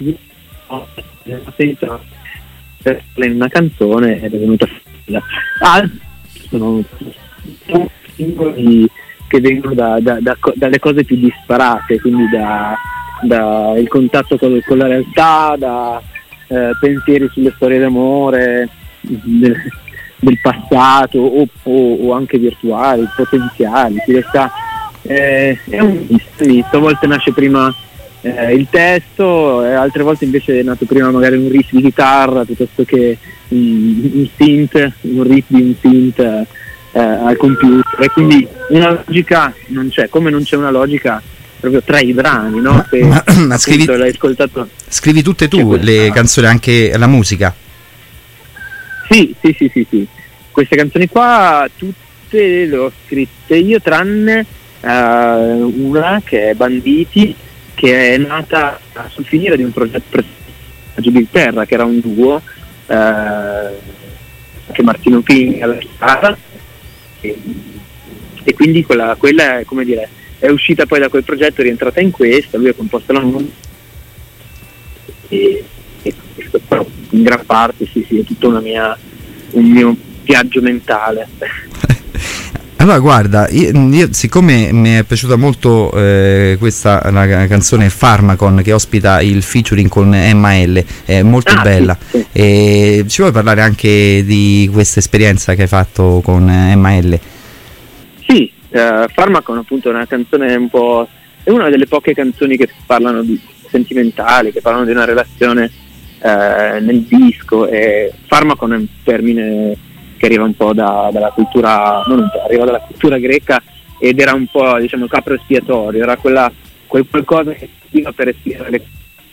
in una canzone ed è venuta altri sono singoli che vengono da, da, da, dalle cose più disparate, quindi da, da il contatto con, con la realtà, da eh, pensieri sulle storie d'amore del, del passato o, o, o anche virtuali, potenziali. Sta, eh, è un misto, a volte nasce prima eh, il testo, e altre volte invece è nato prima magari un riff di chitarra piuttosto che un, un synth, un riff di un synth eh, al computer, e quindi una logica non c'è, come non c'è una logica proprio tra i brani, no? Ma, che, ma, ma scrivi, l'hai ascoltato, scrivi tutte tu le canzoni, anche la musica? Sì, sì, sì, sì, sì. Queste canzoni qua tutte le ho scritte io, tranne uh, una che è Banditi, che è nata sul finire di un progetto a Gibilterra, che era un duo, uh, che Martino Pini alla chitarra, e, e quindi quella, quella è, come dire, è uscita poi da quel progetto, è rientrata in questa, lui ha composto la musica e, e però in gran parte sì, sì, è tutta una mia, un mio viaggio mentale. Allora guarda, io, io, siccome mi è piaciuta molto eh, questa la canzone Pharmacon, che ospita il featuring con Emma L, è molto ah, bella, sì, sì. E ci vuoi parlare anche di questa esperienza che hai fatto con Emma L? Sì, uh, Pharmacon appunto è una canzone un po', è una delle poche canzoni che parlano di sentimentali, che parlano di una relazione uh, nel disco, e Pharmacon è un termine che arriva un po' da, dalla cultura, non un po', arriva dalla cultura greca, ed era un po', diciamo, capro espiatorio, era quella, quel qualcosa che serviva per espiare le...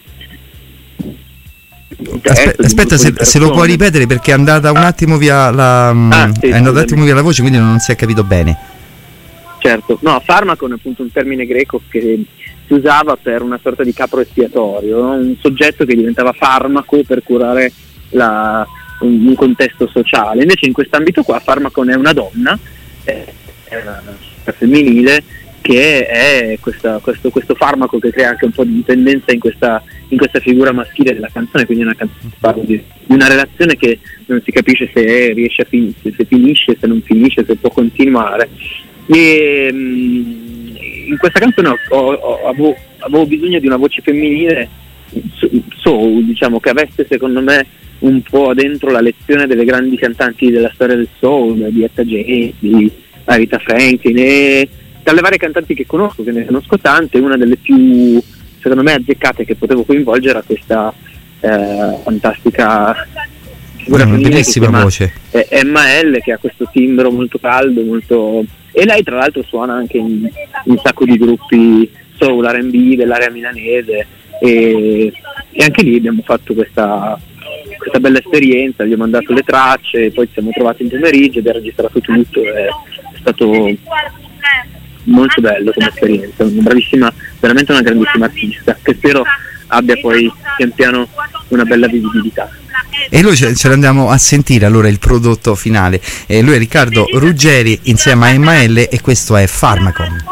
Aspetta, aspetta se, se lo puoi ripetere, perché è andata un attimo via la, ah, sì, è andata un attimo via la voce, quindi non si è capito bene. Certo, no, Pharmacon è appunto un termine greco che si usava per una sorta di capro espiatorio, no? Un soggetto che diventava farmaco per curare la, un, un contesto sociale. Invece in quest'ambito qua Pharmacon è una donna, è, è una, una femminile, che è questa, questo, questo farmaco che crea anche un po' di dipendenza in questa, in questa figura maschile della canzone, quindi è una canzone che parla di, di una relazione che non si capisce se riesce a fin- se, se finisce, se non finisce, se può continuare. E um, in questa canzone ho, ho, ho, avevo, avevo bisogno di una voce femminile soul, diciamo, che avesse secondo me un po' dentro la lezione delle grandi cantanti della storia del soul, di Etta James, di Aretha Franklin, e dalle varie cantanti che conosco, che ne conosco tante, una delle più secondo me azzeccate che potevo coinvolgere era questa eh, fantastica figura una femminile bellissima che si chiama, voce, eh, Emma L, che ha questo timbro molto caldo, molto, e lei tra l'altro suona anche in, in un sacco di gruppi soul, R and B dell'area milanese, e, e anche lì abbiamo fatto questa questa bella esperienza, gli ho mandato le tracce, poi ci siamo trovati in pomeriggio ed è registrato tutto, è stato molto bello come esperienza, una bravissima, veramente una grandissima artista che spero abbia poi pian piano una bella visibilità. E noi ce, ce l'andiamo a sentire allora il prodotto finale. Eh, lui è Riccardo Ruggeri insieme a Emma L e questo è Pharmacon.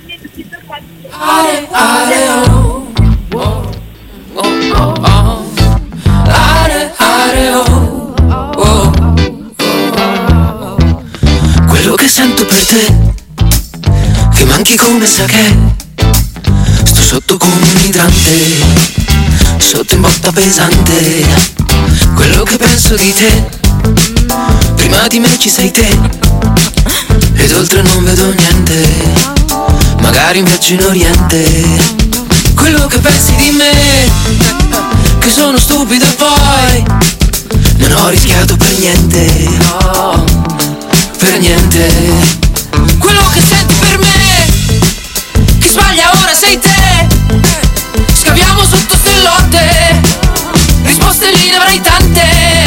Are, are, oh, oh, oh, oh, oh. Are, are, oh, oh, oh. Quello che sento per te, che manchi come sa che sto sotto come un idrante, sotto in botta pesante. Quello che penso di te, prima di me ci sei te, ed oltre non vedo niente, magari in viaggio in Oriente. Quello che pensi di me, che sono stupido e poi non ho rischiato per niente, no, per niente. Quello che senti per me, che sbaglia ora sei te, scaviamo sotto stellotte, risposte lì ne avrai tante.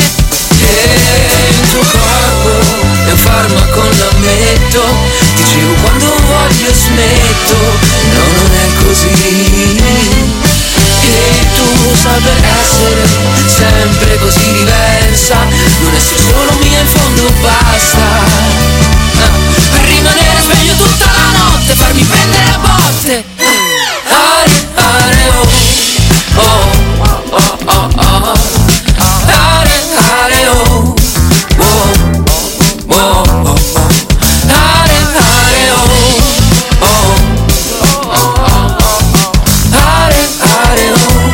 E il tuo corpo è un farmaco, l'ammetto, dicevo quando voglio smetto, no non è così. E tu sai per essere sempre così diversa, non essere solo mia in fondo basta, per rimanere sveglio tutta la notte, farmi prendere a botte. Are, are, oh, oh, oh, oh, oh. Are, are, oh, oh, oh, oh, oh. Are, are, oh, oh, oh, oh, oh. Are, are, oh.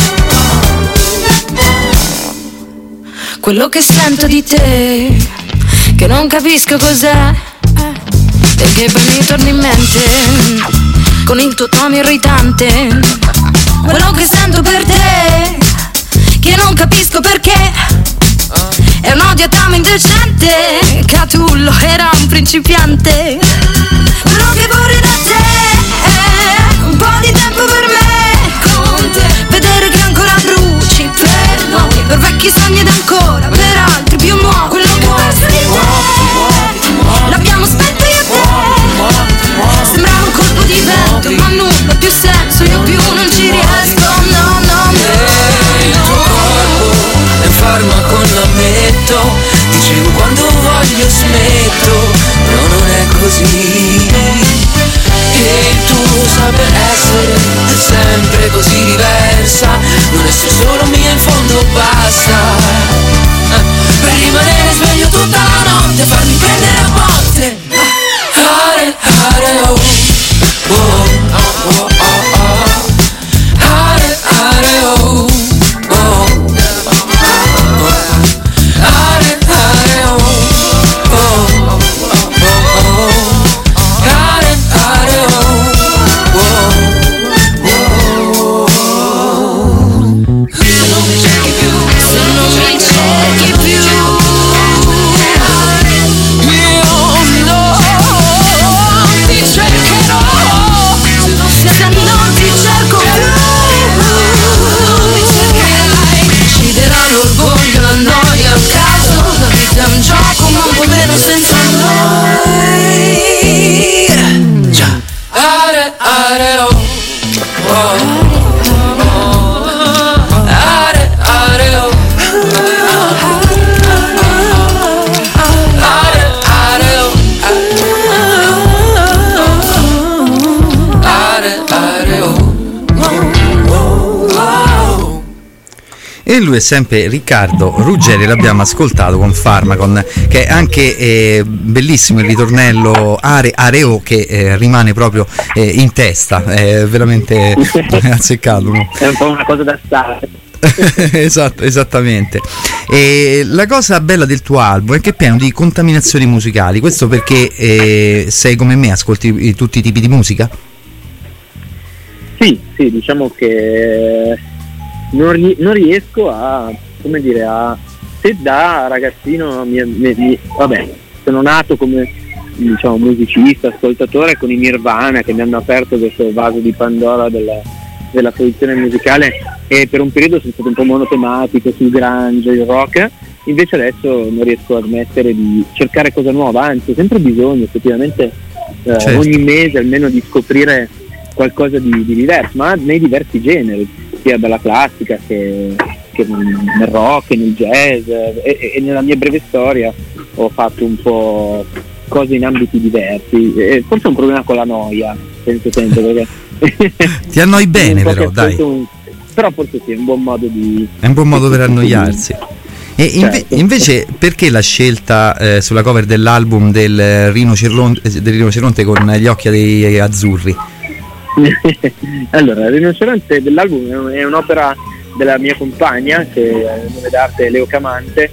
Quello che sento di te, che non capisco cos'è, e che poi mi torna in mente con il tuo tono irritante. Quello che sento per te, che non capisco perché, è un odio tamo indecente, Catullo era un principiante. Quello che vorrei da te è un po' di tempo per me, con te, vedere che ancora bruci per noi, per vecchi sogni ed ancora per altri più nuovi. Quello che penso di te, l'abbiamo spento io e te, sembrava un colpo di vento, ma nulla più senso, io più non ci riesco, no, no, no. Il tuo corpo è un farmaco, l'ammetto, dicevo quando voglio smetto, no non è così. E tu sai per essere sempre così diversa, non essere solo mia in fondo basta, per rimanere sveglio tutta la notte, farmi prendere a botte. Are, are, oh, oh, oh, oh, oh. Are, are, oh, oh, oh, oh. Are, are, oh, oh, oh, oh, oh. Are, are, oh, oh, oh. Se non mi cerchi più, se non mi cerchi più, se non ti cerco più, ucciderà l'orgoglio, la noia, il caso, la vita è un gioco ma un po' meno senza noi. Già. Are, are, oh, oh, oh. Are, are, oh, are, are, oh. E lui è sempre Riccardo Ruggeri, l'abbiamo ascoltato con Pharmacon, che è anche eh, bellissimo il ritornello Are Areo, che eh, rimane proprio eh, in testa, è veramente azzeccato, no? È un po' una cosa da stare. Esatto, esattamente. E la cosa bella del tuo album è che è pieno di contaminazioni musicali. Questo perché eh, sei come me, ascolti tutti i tipi di musica? Sì, sì, diciamo che non, ri- non riesco a, come dire, a, se da ragazzino mi, mi, mi, vabbè, sono nato come, diciamo, musicista, ascoltatore con i Nirvana, che mi hanno aperto questo vaso di Pandora della, della produzione musicale, e per un periodo sono stato un po' monotematico sul grunge, il rock. Invece adesso non riesco a smettere di cercare cosa nuova, anzi ho sempre bisogno effettivamente eh, certo. ogni mese almeno di scoprire qualcosa di, di diverso, ma nei diversi generi, sia dalla classica che, che nel rock, nel jazz, e, e nella mia breve storia ho fatto un po' cose in ambiti diversi. E forse è un problema con la noia, penso sempre, perché ti annoi bene però, dai. Un, però forse sì, è un buon modo di... È un buon modo per annoiarsi. E inve- certo. invece perché la scelta eh, sulla cover dell'album del rinoceronte, del rinoceronte con gli occhi dei azzurri? Allora, il rinoceronte dell'album è un'opera della mia compagna, che è il nome d'arte è Leo Camante,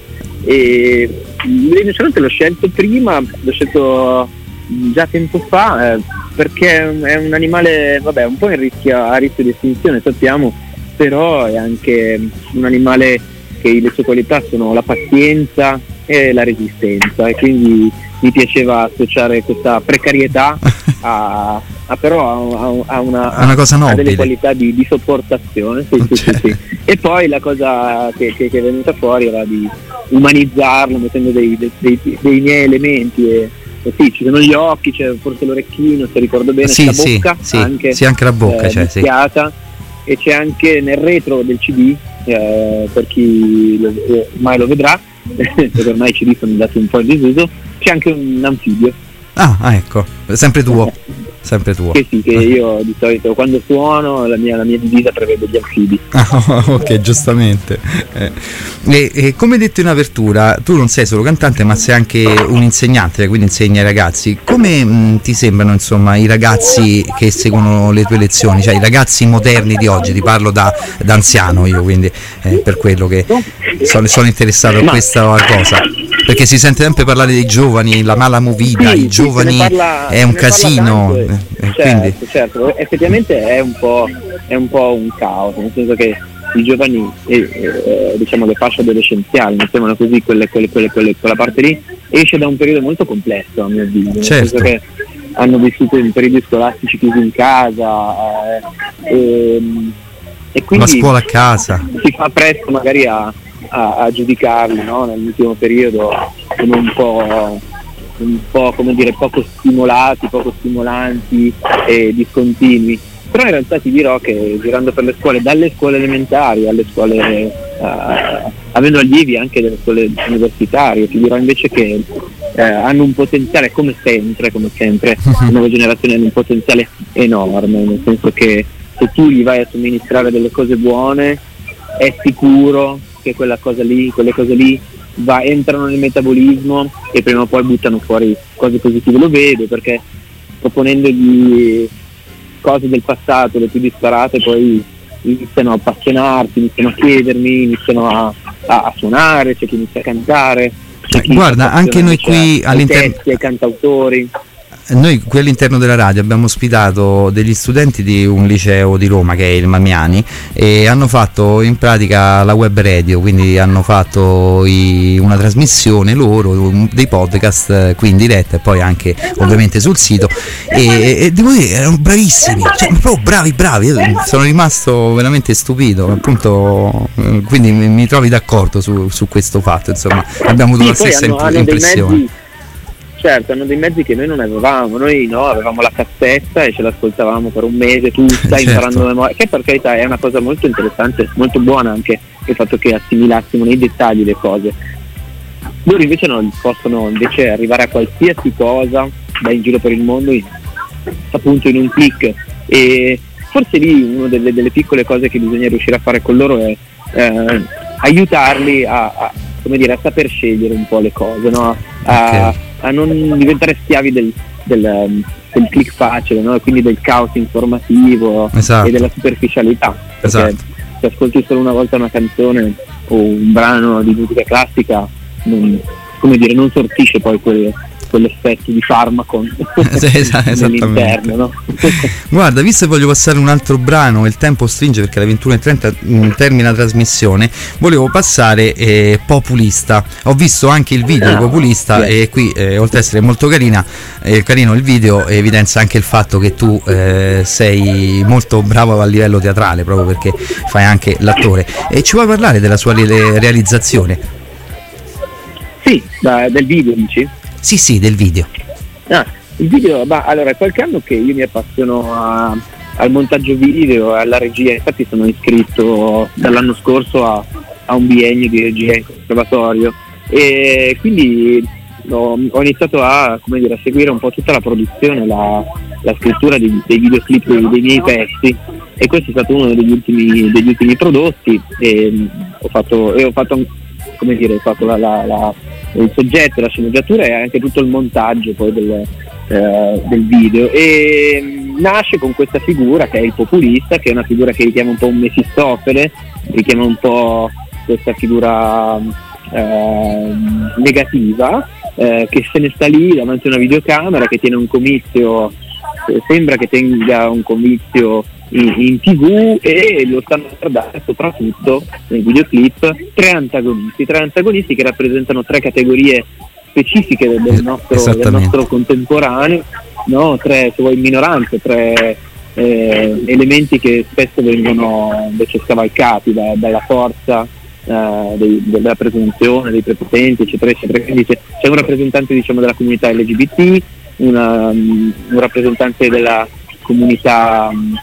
e il rinoceronte l'ho scelto prima, l'ho scelto già tempo fa, eh, perché è un animale, vabbè, un po' in rischio, a rischio di estinzione, sappiamo, però è anche un animale che le sue qualità sono la pazienza e la resistenza, e quindi mi piaceva associare questa precarietà a, a però a, a, una, a una cosa nobile, a delle qualità di, di sopportazione, sì, sì, sì, sì. E poi la cosa che, che, che è venuta fuori era di umanizzarlo mettendo dei, dei, dei, dei miei elementi, e, e sì, ci sono gli occhi, c'è forse l'orecchino, se ricordo bene, sì, c'è la sì, bocca, sì, anche, sì, anche la bocca, eh, cioè, sì. E c'è anche nel retro del C D, eh, per chi lo, ormai lo vedrà, perché ormai i C D sono andati un po' in disuso, c'è anche un anfibio. Ah, ah, ecco, sempre tuo, sempre tuo. Che sì, che io di solito quando suono la mia, la mia divisa prevede gli anfibi. Ah, ok, giustamente. Eh, e, e come detto in apertura, tu non sei solo cantante, ma sei anche un insegnante, quindi insegni ai ragazzi. Come mh, ti sembrano, insomma, i ragazzi che seguono le tue lezioni, cioè i ragazzi moderni di oggi? Ti parlo da, da anziano io, quindi eh, per quello che sono, sono interessato a questa cosa, perché si sente sempre parlare dei giovani, la mala movida, sì, i giovani, sì, parla, è un casino, tanto, eh, certo, quindi certo, effettivamente è un po' è un po' un caos, nel senso che i giovani, eh, eh, diciamo le fasce adolescenziali, mettiamola così, quelle, quelle, quelle, quelle, quella parte lì esce da un periodo molto complesso, a mio avviso, nel certo. senso che hanno vissuto in periodi scolastici chiusi in casa, eh, e, e quindi la scuola a casa, si fa presto magari a, a, a giudicarli, no? Nell'ultimo periodo come un po' un po' come dire poco stimolati, poco stimolanti e discontinui. Però in realtà ti dirò che girando per le scuole, dalle scuole elementari alle scuole, uh, avendo allievi anche delle scuole universitarie, ti dirò invece che uh, hanno un potenziale, come sempre, come sempre, le nuove generazioni hanno un potenziale enorme, nel senso che se tu gli vai a somministrare delle cose buone, è sicuro che quella cosa lì, quelle cose lì va, entrano nel metabolismo e prima o poi buttano fuori cose positive. Lo vedo perché proponendogli cose del passato, le più disparate, poi iniziano a appassionarsi, iniziano a chiedermi, iniziano a, a, a suonare, c'è chi inizia a cantare, c'è chi guarda, anche noi qui all'interno ai cantautori. Noi qui all'interno della radio abbiamo ospitato degli studenti di un liceo di Roma, che è il Mamiani, e hanno fatto in pratica la web radio, quindi hanno fatto i, una trasmissione loro, un, dei podcast qui in diretta e poi anche ovviamente sul sito, e, e devo dire erano bravissimi, cioè, proprio bravi bravi, io sono rimasto veramente stupito, appunto, quindi mi, mi trovi d'accordo su, su questo fatto, insomma abbiamo avuto sì, la stessa hanno, imp- hanno impressione. Mezzi, certo, hanno dei mezzi che noi non avevamo, noi no, avevamo la cassetta e ce l'ascoltavamo per un mese tutta, certo. imparando memoria, che per carità è una cosa molto interessante, molto buona anche il fatto che assimilassimo nei dettagli le cose. Loro invece non possono invece arrivare a qualsiasi cosa da in giro per il mondo in, appunto in un click, e forse lì una delle, delle piccole cose che bisogna riuscire a fare con loro è eh, aiutarli a, a, come dire, a saper scegliere un po' le cose, no? A, okay. a non diventare schiavi del, del, um, del click facile, no? Quindi del caos informativo, esatto. e della superficialità, perché esatto. se ascolti solo una volta una canzone o un brano di musica classica, non, come dire, non sortisce poi quel, quell'effetto di farmaco nell'interno, no? Guarda, visto che voglio passare un altro brano, il tempo stringe perché alle ventuno e trenta mh, termina la trasmissione, volevo passare eh, Populista. Ho visto anche il video ah, di Populista sì. E qui eh, oltre ad essere molto carina eh, carino il video, evidenzia anche il fatto che tu eh, sei molto bravo a livello teatrale, proprio perché fai anche l'attore. E ci vuoi parlare della sua re- realizzazione? Sì, da, del video dici? Sì, sì, del video. Ah, il video, ma allora è qualche anno che io mi appassiono a, al montaggio video, alla regia, infatti sono iscritto dall'anno scorso a, a un biennio di regia in conservatorio e quindi ho, ho iniziato a, come dire, a seguire un po' tutta la produzione, la, la scrittura dei, dei videoclip dei, dei miei pezzi, e questo è stato uno degli ultimi, degli ultimi prodotti e ho fatto, e ho fatto come dire, ho fatto la, la, la il soggetto, la sceneggiatura e anche tutto il montaggio poi del, eh, del video, e mh, nasce con questa figura che è il populista, che è una figura che richiama un po' un Mefistofele, richiama un po' questa figura eh, negativa, eh, che se ne sta lì davanti a una videocamera, che tiene un comizio, eh, sembra che tenga un comizio In, in tv, e lo stanno guardando soprattutto nei videoclip tre antagonisti, tre antagonisti che rappresentano tre categorie specifiche del, del, nostro, del nostro contemporaneo, no? Tre, se vuoi, minoranze, tre eh, elementi che spesso vengono invece scavalcati da, dalla forza eh, dei, della presunzione, dei prepotenti, eccetera, eccetera. Quindi c'è, c'è un rappresentante, diciamo, della comunità L G B T, una, um, un rappresentante della comunità um,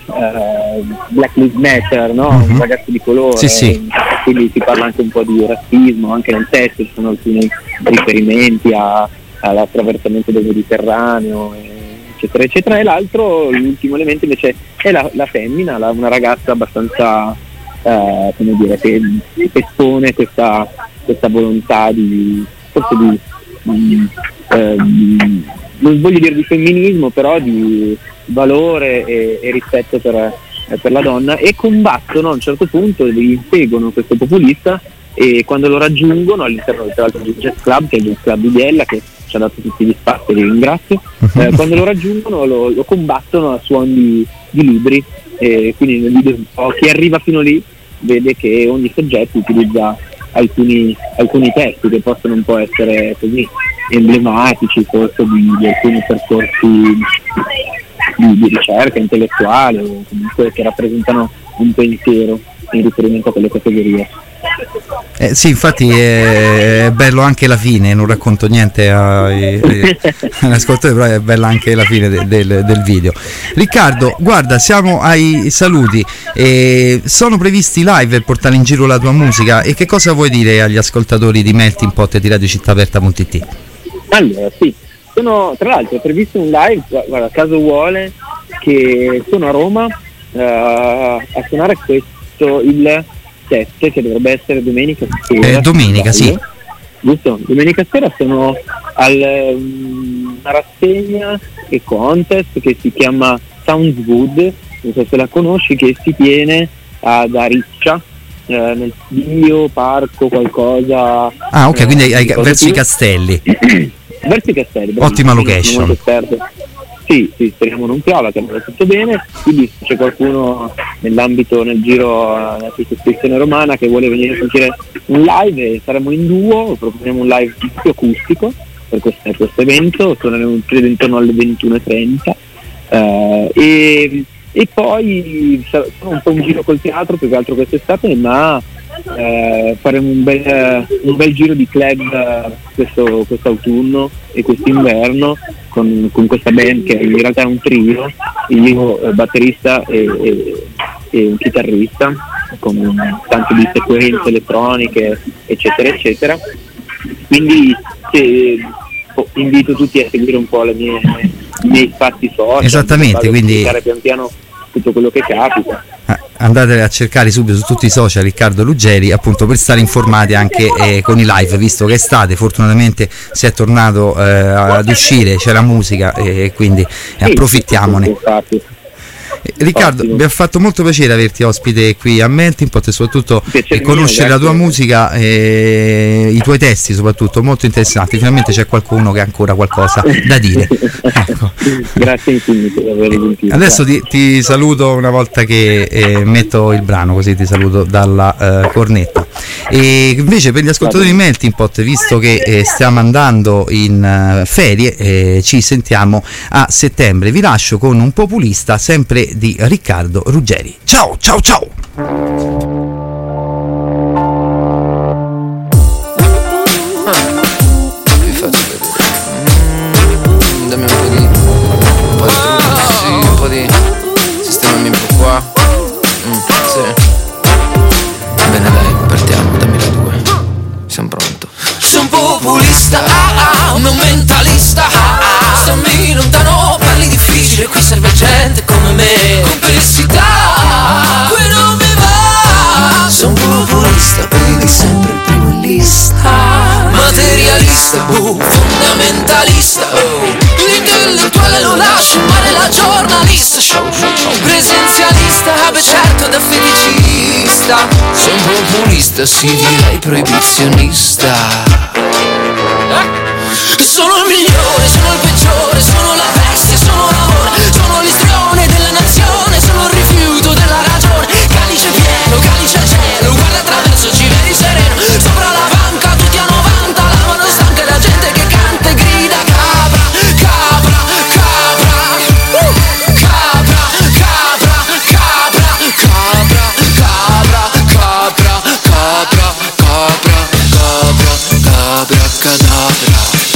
Uh, Black Lives Matter, no? Mm-hmm. Un ragazzo di colore, sì, sì. Quindi si parla anche un po' di razzismo, anche nel testo ci sono alcuni riferimenti a, all'attraversamento del Mediterraneo, eccetera, eccetera. E l'altro, l'ultimo elemento invece è la, la femmina, la, una ragazza abbastanza, uh, come dire, che espone questa, questa volontà di, forse di, di uh, non voglio dire di femminismo, però di valore e, e rispetto per, eh, per la donna, e combattono a un certo punto, li inseguono questo populista, e quando lo raggiungono all'interno tra l'altro del Jazz Club, che è il Jazz Club di Biella, che ci ha dato tutti gli spazi, li ringrazio, eh, quando lo raggiungono lo, lo combattono a suon di, di libri, e quindi nel video un po' chi arriva fino lì vede che ogni soggetto utilizza alcuni, alcuni testi che possono un po' essere così emblematici forse di, di alcuni percorsi di, di ricerca intellettuale, o comunque che rappresentano un pensiero in riferimento a quelle categorie. Eh, sì, infatti è, è bello anche la fine, non racconto niente ai, ai, agli ascoltatori, però è bella anche la fine de, del, del video. Riccardo, guarda, siamo ai saluti, e sono previsti live per portare in giro la tua musica, e che cosa vuoi dire agli ascoltatori di Melting Pot e di Radio Città Aperta punto it? Allora, sì, sono, tra l'altro è previsto un live, guarda, caso vuole, che sono a Roma uh, a suonare questo il sette, che dovrebbe essere domenica sera. Eh, domenica, sì. Giusto, domenica sera sono al um, una rassegna e contest che si chiama Sounds Good, non so se la conosci, che si tiene ad Ariccia, eh, nel Dio Parco qualcosa. Ah, ok, eh, quindi hai, verso più. i Castelli. Verso i Castelli. Ottima location. Sì, sì, speriamo non piova, che andrà tutto bene, quindi se c'è qualcuno nell'ambito, nel giro, nella circoscrizione romana, che vuole venire a sentire un live, saremo in duo, proponiamo un live più acustico per questo, per questo evento, suoneremo credo intorno alle ventuno e trenta, eh, e, e poi sarà un po' un giro col teatro, più che altro quest'estate, ma eh, faremo un bel, un bel giro di club questo quest'autunno e quest'inverno, con, con questa band che in realtà è un trio, io eh, batterista e, e, e un chitarrista, con tanto di sequenze elettroniche, eccetera eccetera. Quindi se, oh, invito tutti a seguire un po' le mie, i miei spazi social, esattamente, quindi pian piano tutto quello che capita. Andate a cercare subito su tutti i social Riccardo Ruggeri, appunto, per stare informati anche eh, con i live, visto che è estate, fortunatamente si è tornato eh, ad uscire, c'è la musica, e quindi sì, approfittiamone. Infatti. Riccardo, Ottimo. mi ha fatto molto piacere averti ospite qui a Melting Pot e soprattutto Piacere e conoscere mio, la tua grazie. musica e i tuoi testi soprattutto molto interessanti. Finalmente c'è qualcuno che ha ancora qualcosa da dire. Ecco. Grazie infinito per aver sentito. Adesso ti, ti saluto una volta che eh, metto il brano, così ti saluto dalla eh, cornetta. E invece per gli ascoltatori di Melting Pot, visto che eh, stiamo andando in uh, ferie, eh, ci sentiamo a settembre. Vi lascio con un populista sempre di Riccardo Ruggeri. Ciao ciao ciao. Vi faccio vedere. Mm, dammi un po' di un po' di sì, un po' di sistemami un po' qua. Mm, sì. Bene dai, partiamo, dammi la due. Siamo pronto. Sono populista, ah, ah, non mentalista, ah, ah. Stammi lontano, parli difficile, qui serve gente come me. Complessità, qui non mi va. Sono populista, quindi sempre il primo in lista. Materialista, boh, fondamentalista, oh. L'intellettuale lo lascio fare la giornalista, show, show, show. Presenzialista, beh certo da feticista. Sono populista, sì direi proibizionista. Sono il migliore, sono il peggiore, sono la bestia, sono l'amore, sono l'istrione della nazione, sono il rifiuto della ragione. Calice pieno, calice al cielo, guarda attraverso, ci vedi sereno. Sopra la banca, tutti a novanta, la mano stanca e la gente che canta e grida capra, capra, capra, uh, capra, capra, capra, capra, capra, capra, capra, capra, capra, capra, cadabra.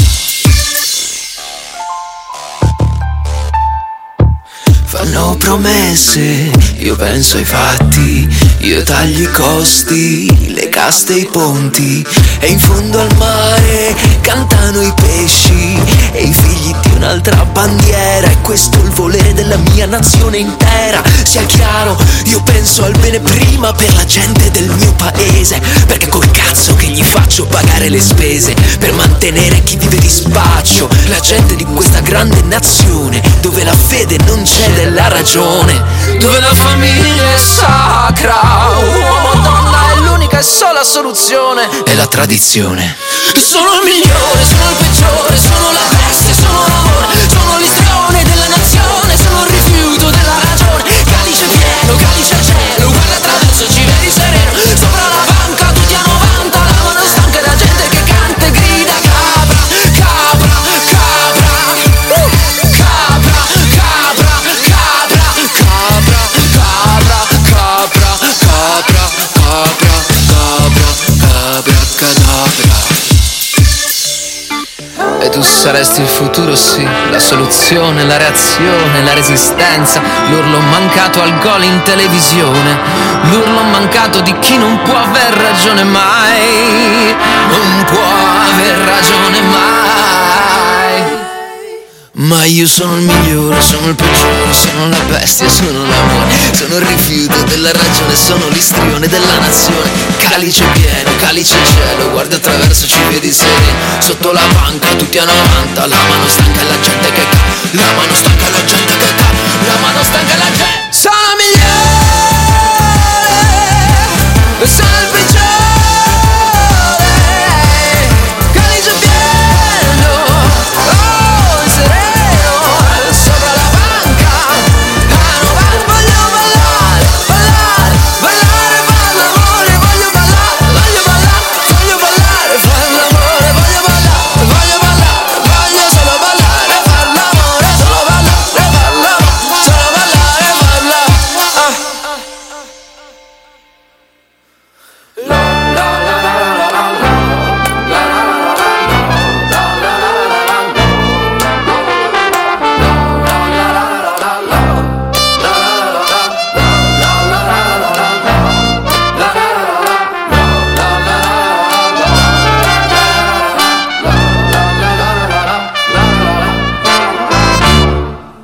Fanno promesse, io penso ai fatti, io taglio i costi, le caste e i ponti, e in fondo al mare cantano i pesci, e i figli di un'altra bandiera, e questo è il volere della mia nazione intera. Sia chiaro, io penso al bene prima per la gente del mio paese, perché col cazzo che gli faccio pagare le spese, per mantenere chi vive di spaccio, la gente di questa grande nazione, dove la fede non c'è della ragione, dove la famiglia è sacra, uomo o donna è l'unica e sola soluzione, è la tradizione. Sono il migliore, sono il peggiore, sono la bestia, sono l'amore, sono l'istrione della nazione, sono il rifiuto della ragione. Calice pieno, calice al cielo, guarda attraverso, ci vedi sereno. Sopra la banca, tutti a novanta, la mano stanca e la gente che canta e grida capra, capra, capra, uh, capra, capra, capra, capra, capra, capra, capra, capra, capra, capra, cadabra. E tu saresti il futuro, sì, la soluzione, la reazione, la resistenza, l'urlo mancato al gol in televisione, l'urlo mancato di chi non può aver ragione mai, non può aver ragione mai. Ma io sono il migliore, sono il peggiore, sono la bestia, sono l'amore, sono il rifiuto della ragione, sono l'istrione della nazione. Calice pieno, calice al cielo, guarda attraverso, ci vedi sereno. Sotto la banca, tutti a novanta, la mano stanca e la gente che